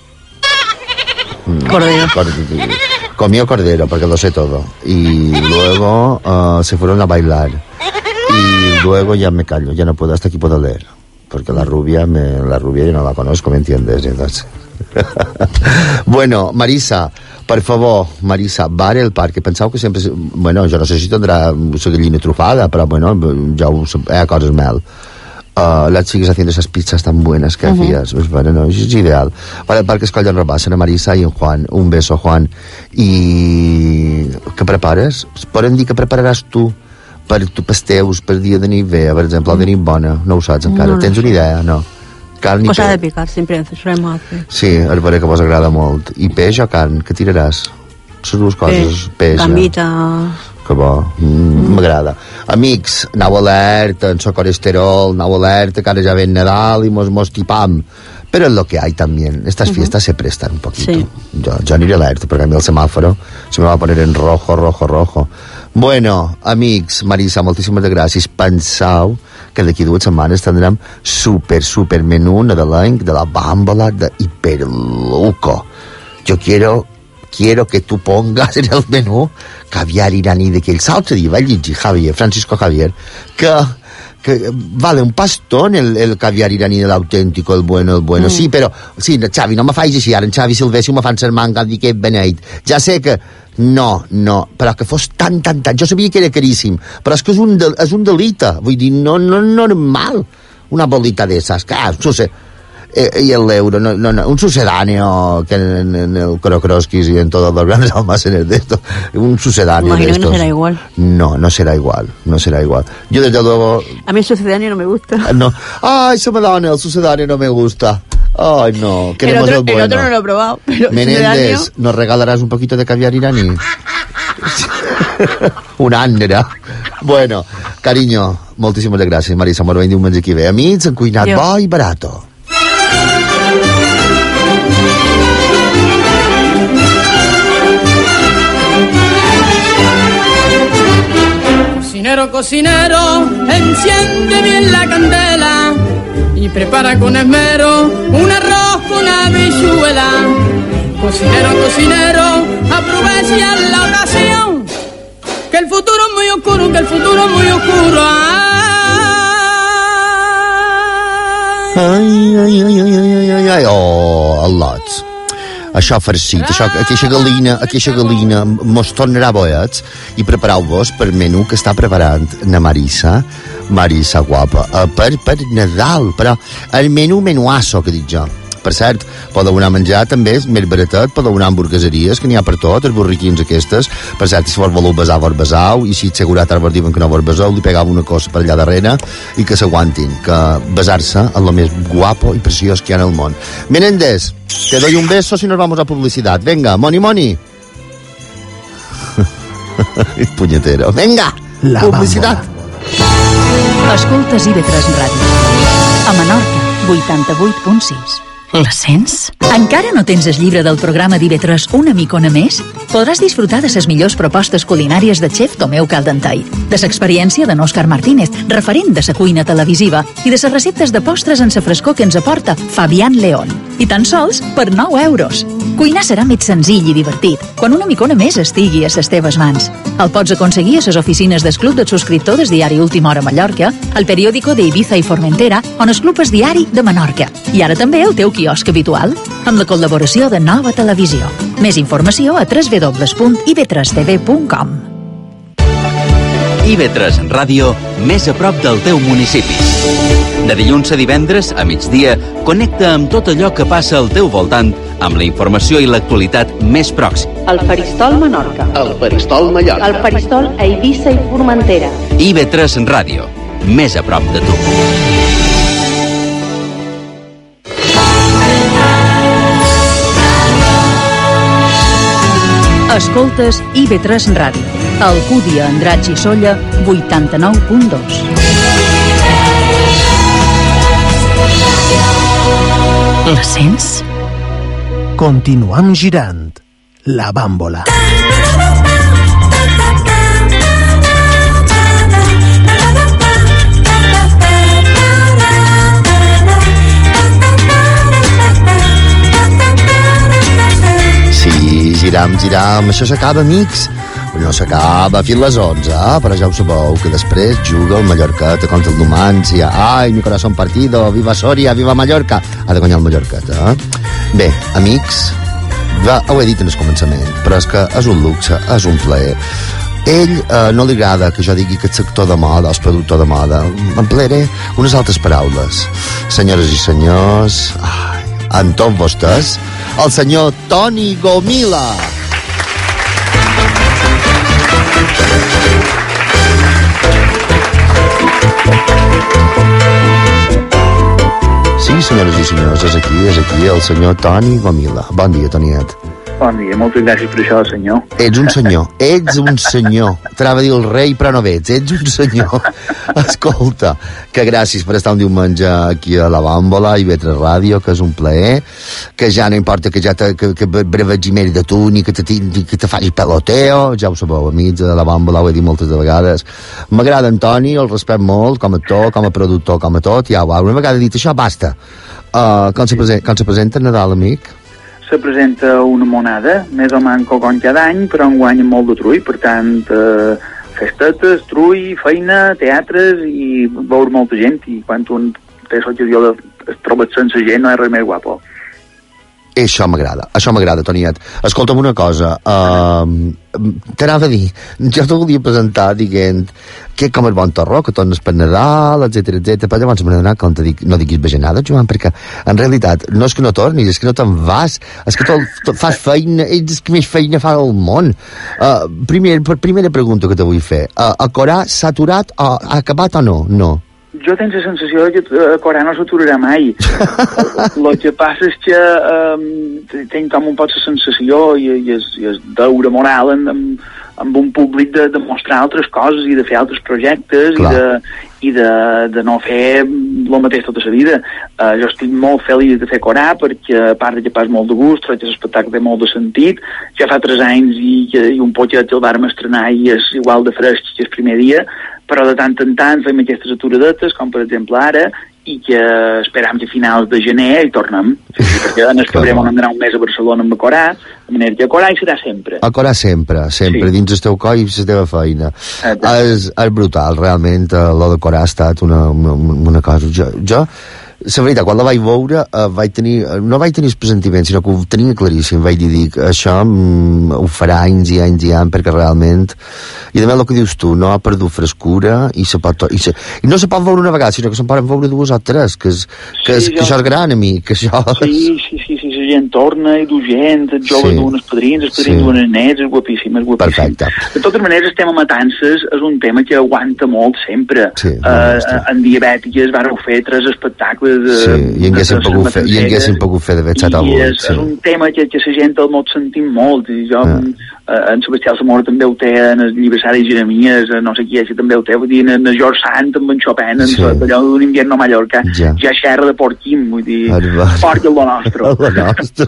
Cordero. Cordero. Comió cordero, porque lo sé todo. Y luego uh, se fueron a bailar. Y luego ya me callo, ya no puedo, hasta aquí puedo leer. Porque la rubia, me, la rubia yo no la conozco, ¿me entiendes? Entonces... Bueno, Marisa, per favor, Marisa, bar el parc, que penseu que sempre... Bueno, jo no sé si tindrà la gallina trufada, però bueno, ja ho sé, hi ha coses mel. Uh, las sigues haciendo esas pizzas tan buenas que uh-huh. hacías. Pues bueno, no, es ideal. Vale, el parque Escoll d'en Rabassa, Ana Marisa i en Juan. Un beso, Juan. I... Què prepares? Podem dir que prepararàs tu per tu pasteus, per dia de nit bé, per exemple, de nit bona, no ho saps encara, no, no tens sé. Una idea, no? Carn i Cosa peix. de picar, sempre solemos hacer. Sí, el veuré que vos agrada molt. I peix o carn, què tiraràs? Les dues coses, peix. peix gambita. Que bo, mm, m'agrada. Amics, anau alerta, en soc colesterol, anau alerta, que ara ja ven Nadal i mos, mos tipam. Pero es lo que hay también. Estas uh-huh. fiestas se prestan un poquito. Sí. Yo, yo aniré alerta, porque a mí el semáforo se me va a poner en rojo, rojo, rojo. Bueno, amics, Marisa, moltíssimes gràcies. Penseu que d'aquí dues setmanes tindrem super, super menú nadalenc de la bàmbola de Hiperluco. Yo quiero, quiero que tú pongas en el menú caviar iraní d'aquells. L'altre dia va llegir Javier, Francisco Javier, que... que vale un pastón el, el caviar iraní de l'auténtico, el bueno, el bueno. Mm. Sí, però, sí, Xavi, no me faig així, ara en Xavi Silvestre me fan ser manga i que beneit. Ja sé que, no, no, però que fos tan, tan, tan, jo sabia que era caríssim, però és que és un, de, és un delita, vull dir, no, no, normal, una bolita d'esas, que, no sé, y el euro, no, no, no, un sucedáneo que en, en el Crocroskis y en todos los grandes almacenes de esto, un sucedáneo Imagino de que estos. no será igual. No, no será igual, no será igual. Yo desde luego... A mí el sucedáneo no me gusta. No. Ay, se me da el sucedáneo, no me gusta. Ay, no, El queremos otro, el bueno. el otro no lo he probado, pero el sucedáneo... Menéndez, ¿nos regalarás un poquito de caviar iraní? Una àndera. Bueno, carinyo, moltíssimes gràcies, Marisa. Mos veiem diumenge aquí bé. Amics, han cuinat Jo. bo i barato. Cocinero, cocinero, enciende bien la candela y prepara con esmero un arroz con habichuela. Cocinero, cocinero, aprovecha la ocasión, que el futuro es muy oscuro, que el futuro es muy oscuro. Ai, ai, ai, ai, ai, ai, ai, oh, al·lots. Això farcit, això, aquesta galina, aquesta galina mos tornarà boets i prepareu-vos per menú que està preparant na Marisa, Marisa guapa, uh, per, per Nadal, però el menú menuasso que dic jo. Per cert, podeu anar a menjar també, més baratet, podeu anar a hamburgueseries, que n'hi ha per tot, els borriquins aquestes. Per cert, si vos voleu besar, vos besau, i si seguretat vos diuen que no vos beseu, li pegau una cosa per allà darrere i que s'aguantin, que besar-se és el més guapo i preciós que hi ha en el món. Menéndez, te doy un beso si nos vamos a publicidad. Venga, Moni Moni. Punyetero. Venga, La publicitat. Escoltes I V tres Ràdio. A Menorca, vuitanta-vuit punt sis. La sents? Encara no tens el llibre del programa d'I V tres Una micona més? Podràs disfrutar de les millors propostes culinàries de xef Tomeu Caldentall, de l'experiència d'en Òscar Martínez, referent de la cuina televisiva, i de les receptes de postres en sa frescor que ens aporta Fabián León. I tan sols per nou euros. Cuinar serà més senzill i divertit quan una micona més estigui a les teves mans. El pots aconseguir a les oficines del Club del Subscriptor del diari Última Hora Mallorca, al periòdico d'Ibiza i Formentera o en el Club El Diari de Menorca. I ara també el teu quiosc habitual, amb la col·laboració de Nova Televisió. Més informació a w w w punt i v tres t v punt com. I V tres Ràdio, més a prop del teu municipi. De dilluns a divendres, a migdia, connecta amb tot allò que passa al teu voltant, amb la informació i l'actualitat més pròxima. El Faristol Menorca. El Faristol Mallorca. El Faristol a Eivissa i Formentera. I V tres Ràdio, més a prop de tu. Escoltes I V tres Ràdio. Alcúdia, Andratx i Solla, vuitanta-nou punt dos. La sents? Continuam girant. La bàmbola. Sí, giram, giram, això s'acaba, amics. No s'acaba fins les onze, eh? Però ja ho sabeu, que després juga el Mallorqueta contra el Numancia. Ai, mi corazón partido, viva Soria, viva Mallorca. Ha de guanyar el Mallorqueta, eh? Bé, amics, ja ho he dit en el començament, però és que és un luxe, és un plaer. Ell eh, no li agrada que jo digui que el sector de moda, el productor de moda. Emplearé unes altres paraules. Senyores i senyors, ai, amb tots vostès, el senyor Toni Gomila. Sí, senyores i senyors, és aquí, és aquí el senyor Toni Gomila. Bon dia, Toniet. Bon dia, moltes gràcies per això, senyor. Ets un senyor, ets un senyor. T'anava a dir el rei, però no veig, ets un senyor. Escolta, que gràcies per estar un diumenge aquí a la Bàmbola, i I V tres Ràdio, que és un plaer, que ja no importa que ja te, que, que brevegi més de tu, ni que te, ni que te faci peloteo, ja ho sabeu, amics de la Bàmbola, ho he dit moltes de vegades. M'agrada en Toni, el respecte molt, com a actor, com a productor, com a tot, ja, una vegada dit això, basta. Uh, com, se presenta, com se presenta Nadal, amic? Se presenta una monada, més o menys com cada any, però enguany amb molt de trull, per tant, eh, festetes, trull, feina, teatres i veure molta gent, i quan un té l'ocasió de es troba sense gent no és res més guapo. Això m'agrada, això m'agrada, Toniet. Escolta'm una cosa, uh, t'anava a dir, jo te volia presentar dient que com el bon torró, que tornes per Nadal, etcètera, etcètera, però llavors m'he d'anar compte, dic, no diguis bajanada, Joan, perquè en realitat no és que no tornis, és que no te'n vas, és que tu, tu fas feina, ets que més feina fa al món. Uh, primer, primera pregunta que te vull fer, uh, el Corà s'ha aturat o ha acabat o no? No. Jo tinc la sensació que a Corà no s'aturarà mai. El que passa és que um, tinc com un poc la sensació i, i és, i és deure moral en, en, amb un públic de, de mostrar altres coses i de fer altres projectes i, de, i de, de no fer el mateix tota la vida. Uh, jo estic molt feliç de fer Corà perquè a part de que pas molt de gust, crec que l'espectacle té molt de sentit. Ja fa tres anys i, i un poquet el vàrem estrenar i és igual de fresc que el primer dia, però de tant en tant fem aquestes aturadetes, com per exemple ara, i que esperam que a finals de gener hi tornem. Sí, sí, perquè en el febrer vam anar un mes a Barcelona amb a Corà, de manera que a Corà hi serà sempre. A Corà sempre, sempre, sí. Dins el teu coll i la teva feina. És, és brutal, realment, lo de Corà ha estat una, una, una cosa... Jo, jo la veritat, quan la vaig veure, uh, vaig tenir, no vaig tenir el presentiment, sinó que ho tenia claríssim. Vaig dir, dic, això mm, ho farà anys i anys i anys, perquè realment... I també el que dius tu, no ha perdut frescura i, se pot, i, se, i no se pot veure una vegada, sinó que se'n poden veure dues o tres, que, és, que, és, sí, que jo... això és gran a mi, que això... Sí, sí, sí, sí, la gent torna i du gent, els joves sí. duen els padrins, els padrins sí. duen els nets, és guapíssim, és guapíssim. Perfecte. De totes maneres, el tema matances és un tema que aguanta molt sempre. Sí, uh, en diabètiques vareu fer tres espectacles... Uh, sí, i en haguéssim pogut, fer, i en haguéssim pogut fer de fet set o vuit. És, sí. és un tema que, que la gent el mot sentim molt, i jo... Ah. en Sebastià Zamora també ho té, en el llibresari de Jeremies, no sé qui és, també ho té, vull dir, en el George Sand, amb en Chopin, en sí. allò d'un invierno a Mallorca, ja, ja xerra de Porquim, vull dir, fort el lo nostre. El lo nostre.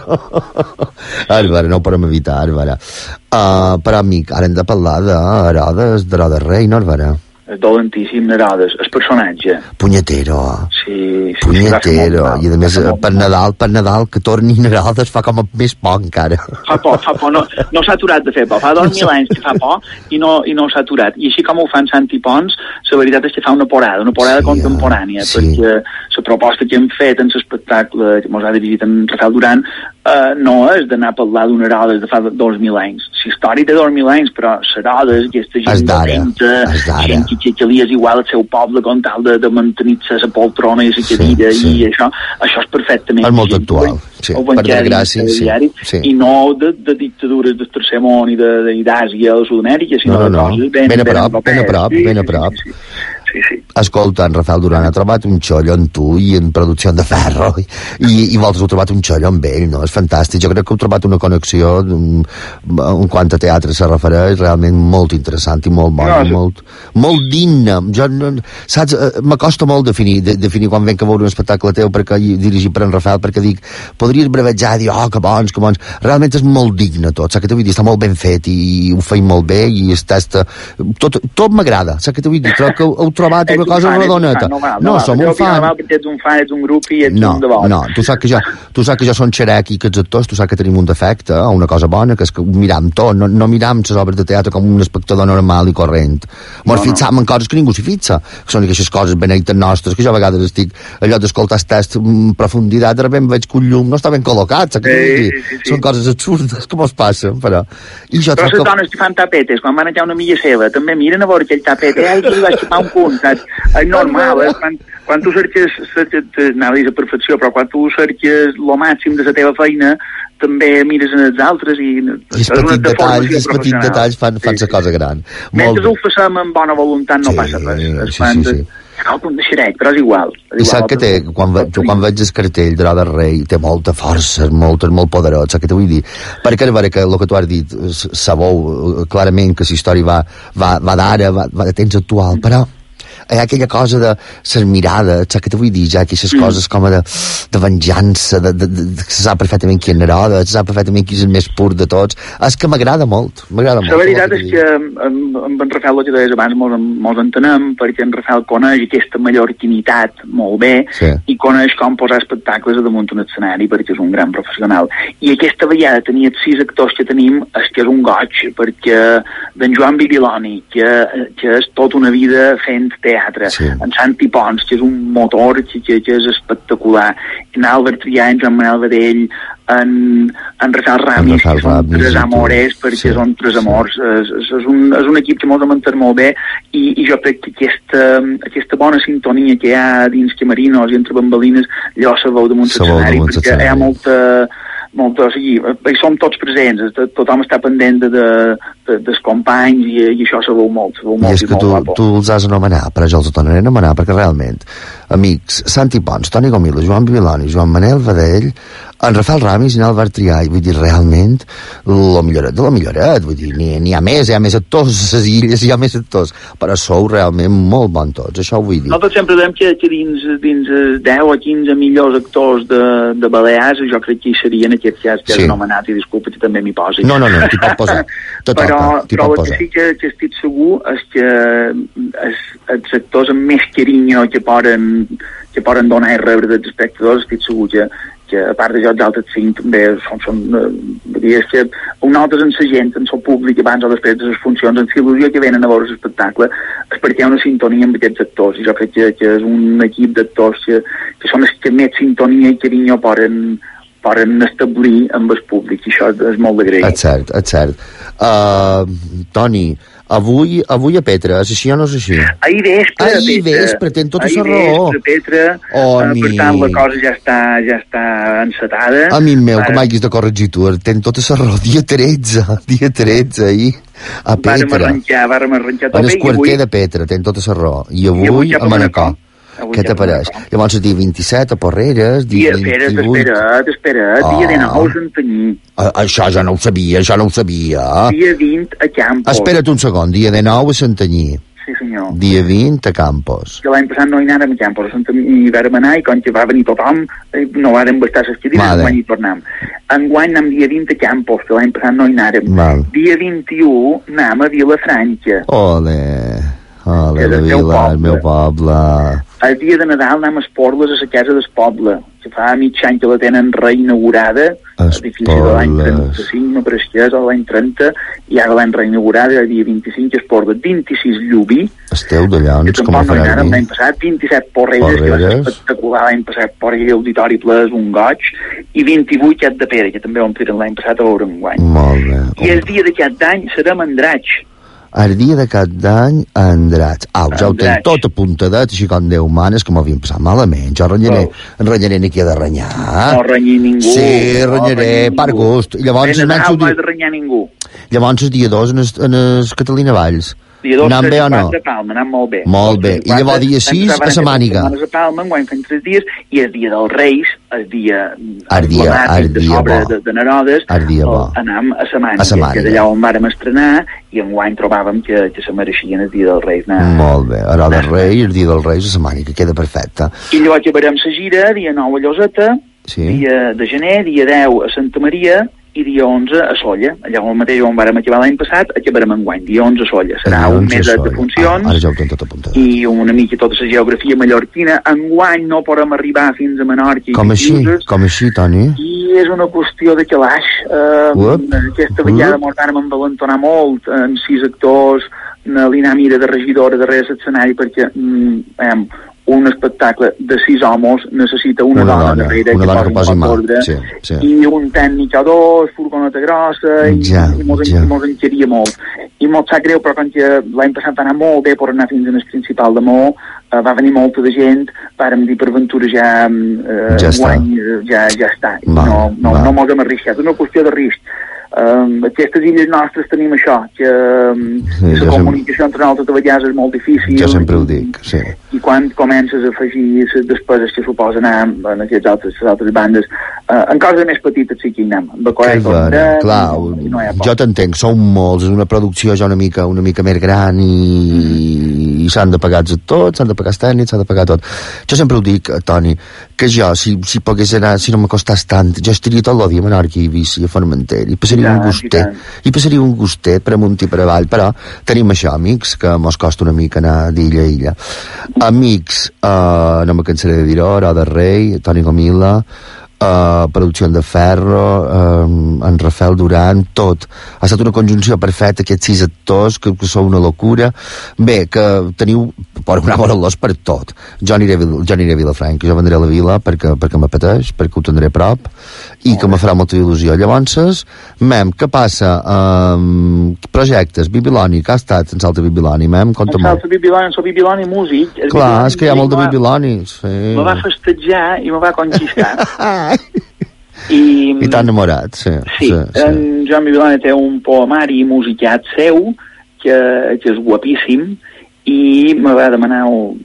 Ara, no ho podem evitar, ara. Uh, però, amic, ara hem de parlar d'Herodes, d'Herodes Rei, no, ara? És dolentíssim, Herodes, el personatge. Punyetero. Sí, sí. Punyetero. Sí, I a més, per Nadal, per Nadal, que torni Herodes fa com a més por encara. Fa por, fa por. No, no s'ha aturat de fer por. Fa dos mil anys que fa por i no, i no s'ha aturat. I així com ho fan Santi Pons, la veritat és que fa una porada, una porada sí, contemporània, sí. perquè la proposta que hem fet en l'espectacle que ens ha dirigit en Rafael Duran uh, no és d'anar a parlar d'un Herodes de fa dos mil anys. La història té dos mil anys, però l'Herodes, aquesta gent dolenta, gent que, que li és igual al seu poble com tal de, de mantenir-se a la poltrona i a la cadira, sí, sí. i això, això és perfectament... És molt actual, sí, per desgràcia, sí, sí. I no de, de dictadures del tercer món i d'Àsia o Sud-amèrica, sinó no, no, de coses ben, ben, a prop, ben a prop, ben a prop. Sí, sí. Sí, sí. Escolta, en Rafael Duran ha trobat un xollo en tu i en producció de ferro i, i vosaltres heu trobat un xollo amb ell, no? És fantàstic. Jo crec que heu trobat una connexió en, en quant a teatre se refereix realment molt interessant i molt bona, no, molt, molt digne. Jo, no, saps, m'acosta molt definir, de, definir quan venc a veure un espectacle teu perquè dirigit per en Rafael, perquè dic, podries brevejar i dir, oh, que bons, que bons. Realment és molt digne tot, saps que t'ho vull dir? Està molt ben fet i, i ho feim molt bé i està, està, tot, tot m'agrada, saps que t'ho vull dir? Crec que heu trobat una cosa redoneta. No, no, no, som un fan. No, ets un fan, ets un grup i ets no, un de bo. No, tu saps que jo, tu saps que jo som xerec i que els actors, tu saps que tenim un defecte, una cosa bona, que és que miram tot, no, no miram les obres de teatre com un espectador normal i corrent. Mos no, fixam no. en coses que ningú s'hi fixa, que són aquestes coses beneites nostres, que jo a vegades estic allò d'escoltar el test en profunditat, de repente veig que un llum no està ben col·locat, saps què vull dir? Sí, sí, sí. Són coses absurdes que mos passen, però... I jo però les que... dones que fan tapetes, quan van a una amiga seva, també miren a veure aquell tapet, eh, que li va xupar un punt, saps? És normal, eh? Quan, quan tu cerques, cerques anava a dir la perfecció, però quan tu cerques lo màxim de la teva feina, també mires en els altres i... I els petits detalls, els petits detalls fan, fan sí, la cosa gran. Mentre ho facem amb bona voluntat no sí, passa res. Es sí, sí, sí. Cal punt de xerec, però és igual. És I igual, sap que té, quan, ve, jo quan veig el cartell d'Herodes Rei, té molta força, molt, molt poderós, saps què t'ho vull dir? Perquè a veure que el que tu has dit, sabeu clarament que la història va, va, va d'ara, va, va de temps actual, però hi ha aquella cosa de les mirades, saps què t'ho vull dir? Ja aquestes mm. coses com de, de venjança, de, de, de, de, se sap perfectament qui en Herodes, se sap perfectament qui és el més pur de tots. És que m'agrada molt, m'agrada molt. La veritat és que amb, amb en Rafael, el que deies abans, mos, mos entenem, perquè en Rafael coneix aquesta mallorquinitat molt bé sí. i coneix com posar espectacles damunt un escenari, perquè és un gran professional. I aquesta vegada tenia sis actors que tenim, és que és un goig, perquè d'en Joan Bibiloni, que, que és tota una vida fent teatre, teatre, Sí. en Santi Pons, que és un motor que, que, que és espectacular, en Albert Trià, en Joan Manuel Vedell, en, en Rafael Ramis, Rafael que són Ramis, tres i tu. amores, perquè Sí, són tres sí. amors. És, és, és, un, és un equip que mos ha mantat molt bé i, i jo crec que aquesta, aquesta bona sintonia que hi ha dins Camerinos i entre bambalines, allò se veu damunt Se veu l'escenari, damunt perquè hi ha l'escenari. molta... molta, o sigui, hi som tots presents, to- tothom està pendent de, de, de, dels companys i, i això se veu molt, se veu I molt és i que molt tu, guapo. tu els has anomenat, però jo els tornaré a anomenar perquè realment, amics, Santi Pons, Toni Gomila, Joan Bibiloni, Joan Manel Vedell, en Rafael Ramis i en Albert Trià, i vull dir, realment, lo milloret de la milloret, vull dir, n'hi ha més, hi ha més actors a les illes, hi ha més actors, però sou realment molt bons tots, això ho vull dir. Nosaltres sempre dèiem que, que dins, dins deu o quinze millors actors de, de Balears, jo crec que hi serien aquests que has, que has Sí. anomenat, i disculpa que també m'hi posi. No, no, no, t'hi pot posar, te toca, però, t'hi però pot el que posar. sí que, que estic segur és que els, els actors amb més carinyo que poden, que poden donar i rebre dels espectadors, estic segur que, que a part de jo, els altres cinc també són, són eh, vull dir, és que nosaltres en la gent, en el públic, abans o després de les funcions, en il·lusió que venen a veure l'espectacle, és perquè hi ha una sintonia amb aquests actors, i jo crec que, que és un equip d'actors que, que són els que més sintonia i carinyo poden, poden establir amb el públic, i això és molt d'agrair. És cert, és cert. Uh, Toni, avui, avui a Petra, és així o no és així? Ahir vespre, Ahir Petra. vespre, ten tota Ahir la raó. vespre, Petra, Oh, eh, per tant, la amic. cosa ja està, ja està encetada. Amic meu, Vàrem- com hagis de corregir tu, ten tota la raó, dia tretze, dia tretze, ahir, a Vàrem Petra, arrencar, vàrem arrencar tot en bé, el i avui, quarter de Petra, ten tota la raó, i avui, I avui cap a a Manacor. Avui Què cap a t'apareix? Llavors el dia vint-i-set a Porreres, dia dia, espera't, vint-i-vuit... espera't, espera't, dia Ah. dinou a Santanyí, Ah, això ja no ho sabia, ja no ho sabia. dia vint a Campos. Espera't un segon, dia dinou a Santanyí, Sí, senyor. dia vint a Campos. Que l'any passat no hi anàrem a Campos, a Santanyí vàrem anar i quan que va venir tothom eh, no vàrem bastar les cadires, Vale. enguany hi tornem. Enguany anem dia vint a Campos, que l'any passat no hi anàrem. Val. Dia vint-i-u anem a Vilafranca. Ole, ole, És la el teu vila, el poble. meu poble. El dia de Nadal anem a Esporles, a la casa d'Espoble, que fa mig any que la tenen reinaugurada, edifici de l'any Esporles. trenta-cinc, no pareix que és, o l'any trenta, i ara l'han reinaugurada, el dia vint-i-cinc Esporles, vint-i-sis Llubí, Esteu de que Llons, com a tampoc no hi anàrem farà l'any passat, vint-i-set Porreres, que va ser Porreres. espectacular l'any passat, Porreres, auditori ple, és un goig, i vint-i-vuit Cat de Pere, que també ho ompliren l'any passat a veure enguany. Molt bé. I el dia de Cat d'any serem a Andratx. El dia de cap d'any a Andratx. Au, ja ho tenc Andratx. tot apuntadet, així com Déu manes, que m'havien passat malament. Jo renyaré, renyaré ni qui ha de renyar. No renyi ningú. Sí, no renyaré, renyi per ningú. gust. I llavors, De el Nadal menys, no has de renyar ningú. llavors el dia dos en es, en es Catalina Valls. Dia dos, Anant tres bé i o no? quatre a Palma, anant molt bé. Molt bé. I llavors dia sis a la Màniga. A Palma, enguany fem tres dies, i el dia dels Reis, el dia El dia, emblemàtic el de dia sobre bo. de, de Nerodes, El dia bo. anam a la Màniga, A sa Màniga. que és allà on vàrem estrenar, i enguany trobàvem que, que se mereixien el dia dels Reis. Anar. Molt bé. Ara del Rei, el dia dels Reis a la Màniga, queda perfecte. I llavors acabarem la gira, dia nou a Lloseta, Sí. dia de gener, dia deu a Santa Maria, i dia onze a Solla. Allà on mateix on vàrem acabar l'any passat, acabarem enguany, dia onze a Solla. Serà un mes de funcions, Ah, ara ja ho tinc tot apuntat. i una mica tota la geografia mallorquina. Enguany no podem arribar fins a Menorca i Com així? Villuses, Com així, Toni? i és una qüestió de calaix. Uh, Uep. aquesta vegada Uep. mos vàrem envalentonar molt en sis actors, na Lina Mira de regidora darrere l'escenari, perquè mm, em, un espectacle de sis homes necessita una, Una dona, dona, darrere una dona que posi posi un mà, ordre, sí, sí. i un tècnic o dos, furgoneta grossa, i, Ja, i mos, ja. en, mos enqueria molt. I molt sap greu, però quan que l'any passat va anar molt bé per anar fins al principal de Mó, uh, va venir molta de gent, vàrem dir per Ventura ja, uh, Ja està. guany, uh, ja, ja està. I Va, no, no, va. no mos hem arriscat, és una qüestió de risc. Um, aquestes illes nostres tenim això, que um, Sí, la jo sempre- comunicació entre nosaltres de vegades és molt difícil. Jo sempre ho dic, sí. I quan comences a afegir les despeses que suposa anar en aquestes altres, les altres bandes, uh, en coses més petites sí que hi anem. Que és vera, clar, i no hi ha por. jo t'entenc, són molts, és una producció ja una mica, una mica més gran i, i s'han de pagar els actors, s'han de pagar els tècnics, s'han de pagar tot. Jo sempre ho dic, Toni, que jo, si, si pogués anar, si no me costàs tant, jo estaria tot el dia a Menorca i Eivissa i a Formentera, i passaria I un tant, i gustet, tant. i passaria un gustet per amunt i per avall, però tenim això, amics, que mos costa una mica anar d'illa a illa. Amics, uh, no me cansaré de dir-ho, Hora de Rei, Toni Gomila, Uh, producció de Ferro, uh, en Rafael Duran, tot. Ha estat una conjunció perfecta, aquests sis actors, que, que sou una locura. Bé, que teniu per anar a veure-los per tot. Jo aniré, jo aniré a Vilafranca, jo vendré a la vila perquè, perquè m'apeteix, perquè ho tindré a prop, i que me farà molta il·lusió. Llavors, mem, què passa? Um, projectes, Bibiloni, que ha estat en Salta Bibiloni, mem? Conta en Salta Bibiloni, en Bibiloni músic. Clar, és que hi ha molt de Bibiloni. Sí. Me va festejar i me va conquistar. I, I t'ha enamorat, sí. Sí, sí, sí. En Joan Bibiloni té un poemari musicat seu que, que és guapíssim i me va demanar,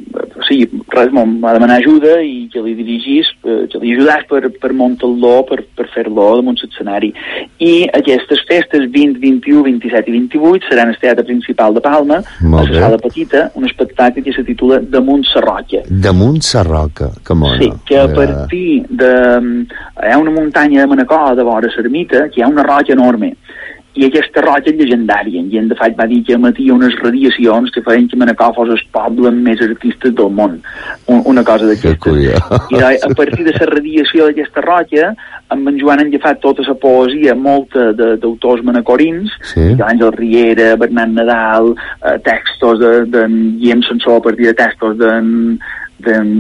o sigui, res, me va demanar ajuda i que li dirigís, que li ajudàs per, per muntar-lo, per, per fer-lo damunt l'escenari. I aquestes festes, vint, vint-i-u, vint-i-set i vint-i-vuit, seran al Teatre Principal de Palma, a la Sala Petita, un espectacle que se titula Damunt sa Roca. Damunt sa Roca, que mona. Sí, que a partir de... Hi ha una muntanya de Manacor, de vora l'ermita, que hi ha una roca enorme. I aquesta roca és llegendària. I de fet va dir que emetia unes radiacions que feien que Manacor fos el poble amb més artistes del món. Una cosa d'aquestes. I a partir de la radiació d'aquesta roca, amb en Joan han agafat tota la poesia, molta d'autors manacorins, sí. Àngel Riera, Bernat Nadal, eh, textos d'en Guillem Sansó a partir de textos d'en d'en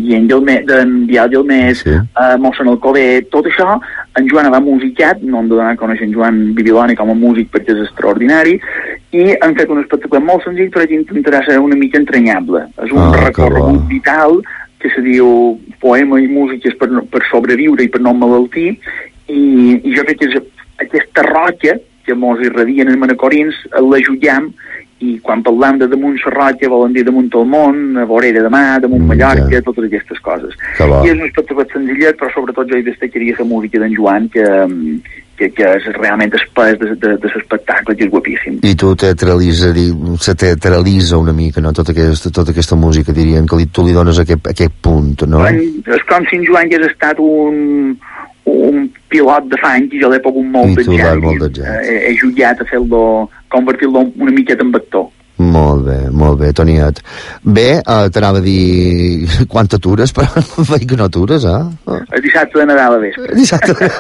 Biel Gelmés, sí. uh, Mossèn Alcover, tot això, en Joan va musicat, no hem de donar a conèixer en Joan Bibiloni com a músic perquè és extraordinari, i han fet un espectacle molt senzill, però que intentarà ser una mica entranyable. És un ah, recorregut vital que se diu poema i músiques per, per sobreviure i per no malaltir, i, i jo crec que és aquesta roca que mos irradien els manacorins, l'ajudem, i quan parlam de damunt la roca volen dir damunt el món, a Vorera de Mar, damunt Mallorca, ja. Totes aquestes coses. I és un espectacle senzillet, però sobretot jo hi destacaria la música d'en Joan, que, que, que és realment el pes de, de, de l'espectacle, que és guapíssim. I tu teatralitza, se teatralitza una mica, no?, tota aquesta, tota aquesta música, dirien, que li, tu li dones aquest, aquest punt, no? És com si en Joan hagués estat un... un pilot de fang i jo l'he pogut molt de gent he, he jutjat a fer-lo, convertir-lo una miqueta en actor. Molt bé, molt bé, Toniet. Bé, uh, t'anava a dir quan t'atures, però veig que no atures, eh? El dissabte de Nadal a vespre. Dissabte de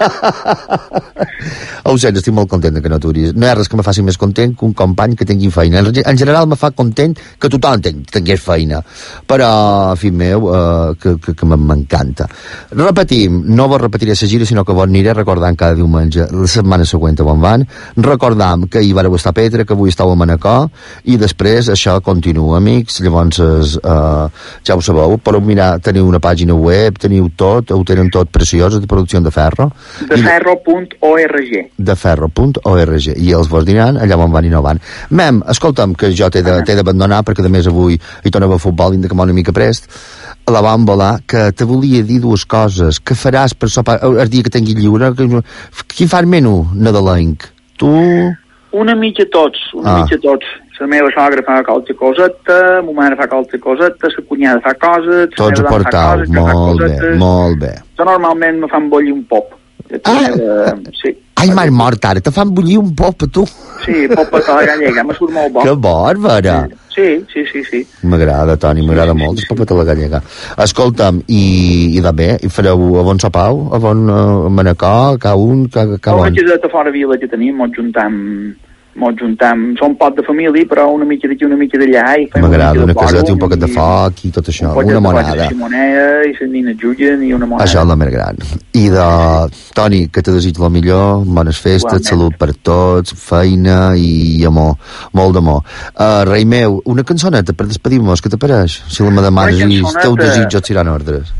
Ho sents, estic molt content que no aturis. No hi ha res que me faci més content que un company que tingui feina. En general me fa content que tothom tingués feina. Però, fill meu, uh, que, que, que m'encanta. Repetim, no vos repetiré la gira, sinó que vos aniré recordant cada diumenge, la setmana següent on van. Recordam que hi vareu estar a Petra, que avui estàu a Manacor, i després això continua, amics. Llavors, uh, ja ho sabeu, però mirar, teniu una pàgina web, teniu tot, ho tenen tot preciós, de producció de Ferro. De ferro punt org. De ferro punt org. I els vos diran allà on van i no van. Mem, escolta'm, que jo t'he d'abandonar, perquè a més avui hi tornava a futbol, vinc de com una mica prest, la vam volar, que te volia dir dues coses. Què faràs per sopar el dia que tingui lliure? Qui fa el menú nadalenc? Tu... Una mica tots, una ah. mica tots. La meva sogra fa qualque coseta, ma mare fa qualque coseta, la cunyada fa coses... Tots ho portau, molt bé, molt bé. Jo normalment me fan bullir un pop. Ah. Uh, sí. Ai, m'has mort ara, te fan bullir un pop a tu. Sí, pop a la gallega, me surt molt bo. Que bàrbara. Sí, sí, sí, sí. M'agrada, Toni, m'agrada sí, sí, molt, sí, el pop a la gallega. Escolta'm, i, i de bé, i fareu a bon sopau, a bon uh, Manacor, cada un, cada, cada bon? Una caseta fora vila que tenim, mos juntam... mos juntam, som pot de família, però una mica d'aquí, una mica d'allà, i fem m'agrada, una, una caseta i un poquet de foc i tot això, un una monada. Un moneda, i les nines juguen, i una monada. Això és la més gran. I de... Toni, que te desitjo el millor, bones festes, igualment. Salut per tots, feina i amor, molt d'amor. Uh, rei meu, una cançoneta per despedir-nos, què t'apareix? Si la me demanes i els teus desitjos seran ordres.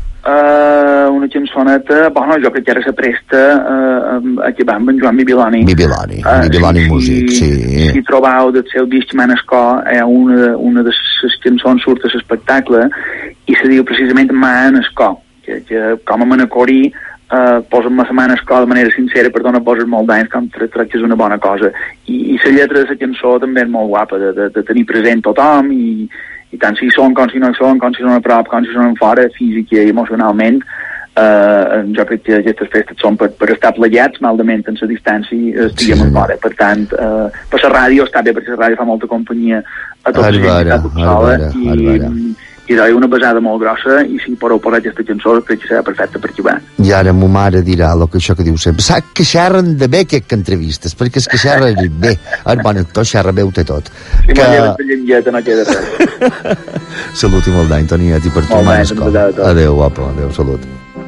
Uh, una cançoneta, bueno, jo crec que ara se presta uh, a que va amb en Joan Bibiloni. Bibiloni, uh, Bibiloni si, músic, sí. Si trobau del seu disc Manascó, eh, una, una de les cançons surt a l'espectacle i se diu precisament Manascó, que, que com a manacorí uh, posen la Manascó de manera sincera, perdona, poses molt d'anys, com crec que és una bona cosa. I, i la lletra de la cançó també és molt guapa, de, de, de tenir present tothom i i tant si són com si no hi són, com si són a prop, com si són fora, físic i emocionalment, eh, jo crec que aquestes festes són per, per estar plegats, malament en la distància estiguem sí, en fora. Per tant, eh, per la ràdio està bé, perquè la ràdio fa molta companyia a tota la gent que està tot sola, i, i és una pesada molt grossa, i si podeu posar aquesta cançó crec que serà perfecta per jugar. I ara ma mare dirà lo que això que diu sempre. Saps que xerren de bé que entrevistes, perquè és que xerren bé. El bon actor xerra bé, ho té tot. Si que... m'ha llevat de llengüeta no queda res. Salut i molt d'any, Toniet, i per tu, Manesco. Adéu, guapo, adéu, salut.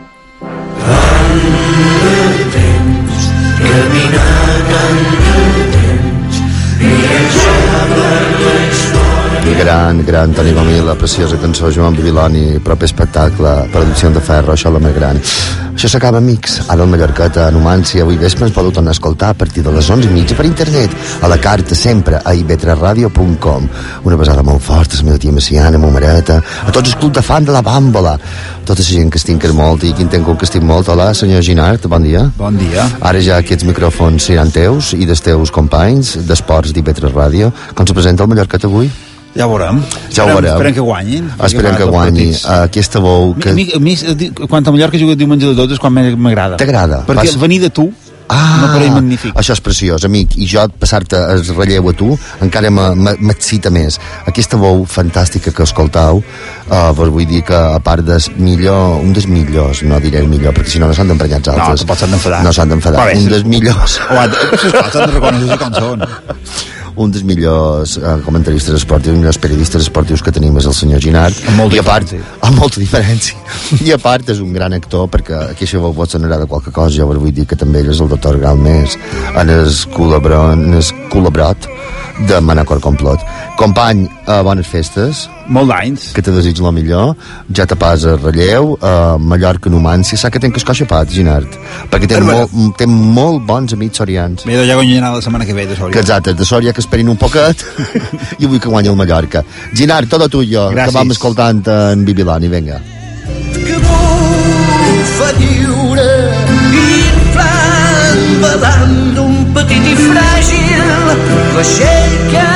Gran, gran Toni Gomí, la preciosa cançó Joan Bibiloni, propi espectacle, producció de Ferro, això la més gran. Això s'acaba, amics. Ara el Mallorqueta, a Numància, avui vespre ens podeu tornar a escoltar a partir de les onze i mitja per internet, a la carta sempre, a i ve tres ràdio punt com. Una besada molt forta, la meva tia Maciana, ma mareta, a tots els clubs de fan de la Bàmbola, tota la gent que estinques molt i qui entenc que estic molt. Hola, senyor Ginart, bon dia. Bon dia. Ara ja aquests micròfons seran teus i dels teus companys d'esports d'I ve tres ràdio. Com se presenta el Mallorqueta avui? Ja ho veurem. Ja ho veurem. Esperem que guanyin. Esperem que guanyi. Uh, aquesta bou... Que... Mi, mi, mi, quan a Mallorca jugo diumenge de dotze és quan m'agrada. T'agrada? Perquè Vas... venir de tu ah, m'apareix magnífic. Això és preciós, amic. I jo passar-te el relleu a tu encara m'excita més. Aquesta veu fantàstica que escoltau, uh, vos vull dir que a part des millor, un dels millors, no diré el millor, perquè si no no s'han d'emprenyar els altres. No, tampoc s'han d'enfadar. No s'han d'enfadar. Un dels millors. S'han de reconèixer com són. Un dels millors uh, comentaristes esportius, els millors periodistes esportius que tenim és el senyor Ginart. Amb molta I a part, diferència. Amb molta diferència. I a part és un gran actor, perquè aquí això vos sonarà de qualque cosa, jo vos vull dir que també ell és el doctor Galmés en el col·labrot, en el col·labrot de Manacor Complot. Company, uh, bones festes. Molt d'anys. Que te desig el millor. Ja te pas a relleu, a Mallorca, Numància. Saps que tenc escoixapat, Ginart? Perquè té, molt, té molt bons amics sorians. Bé, ja guanyarà la setmana que ve de Sòria. Que exacte, de Sòria que esperin un poquet i vull que guanyi el Mallorca. Ginart, tot a tu i jo, Gràcies. que vam escoltant en Bibiloni, vinga. Que bufa lliure inflant balant d'un petit i fràgil vaixell que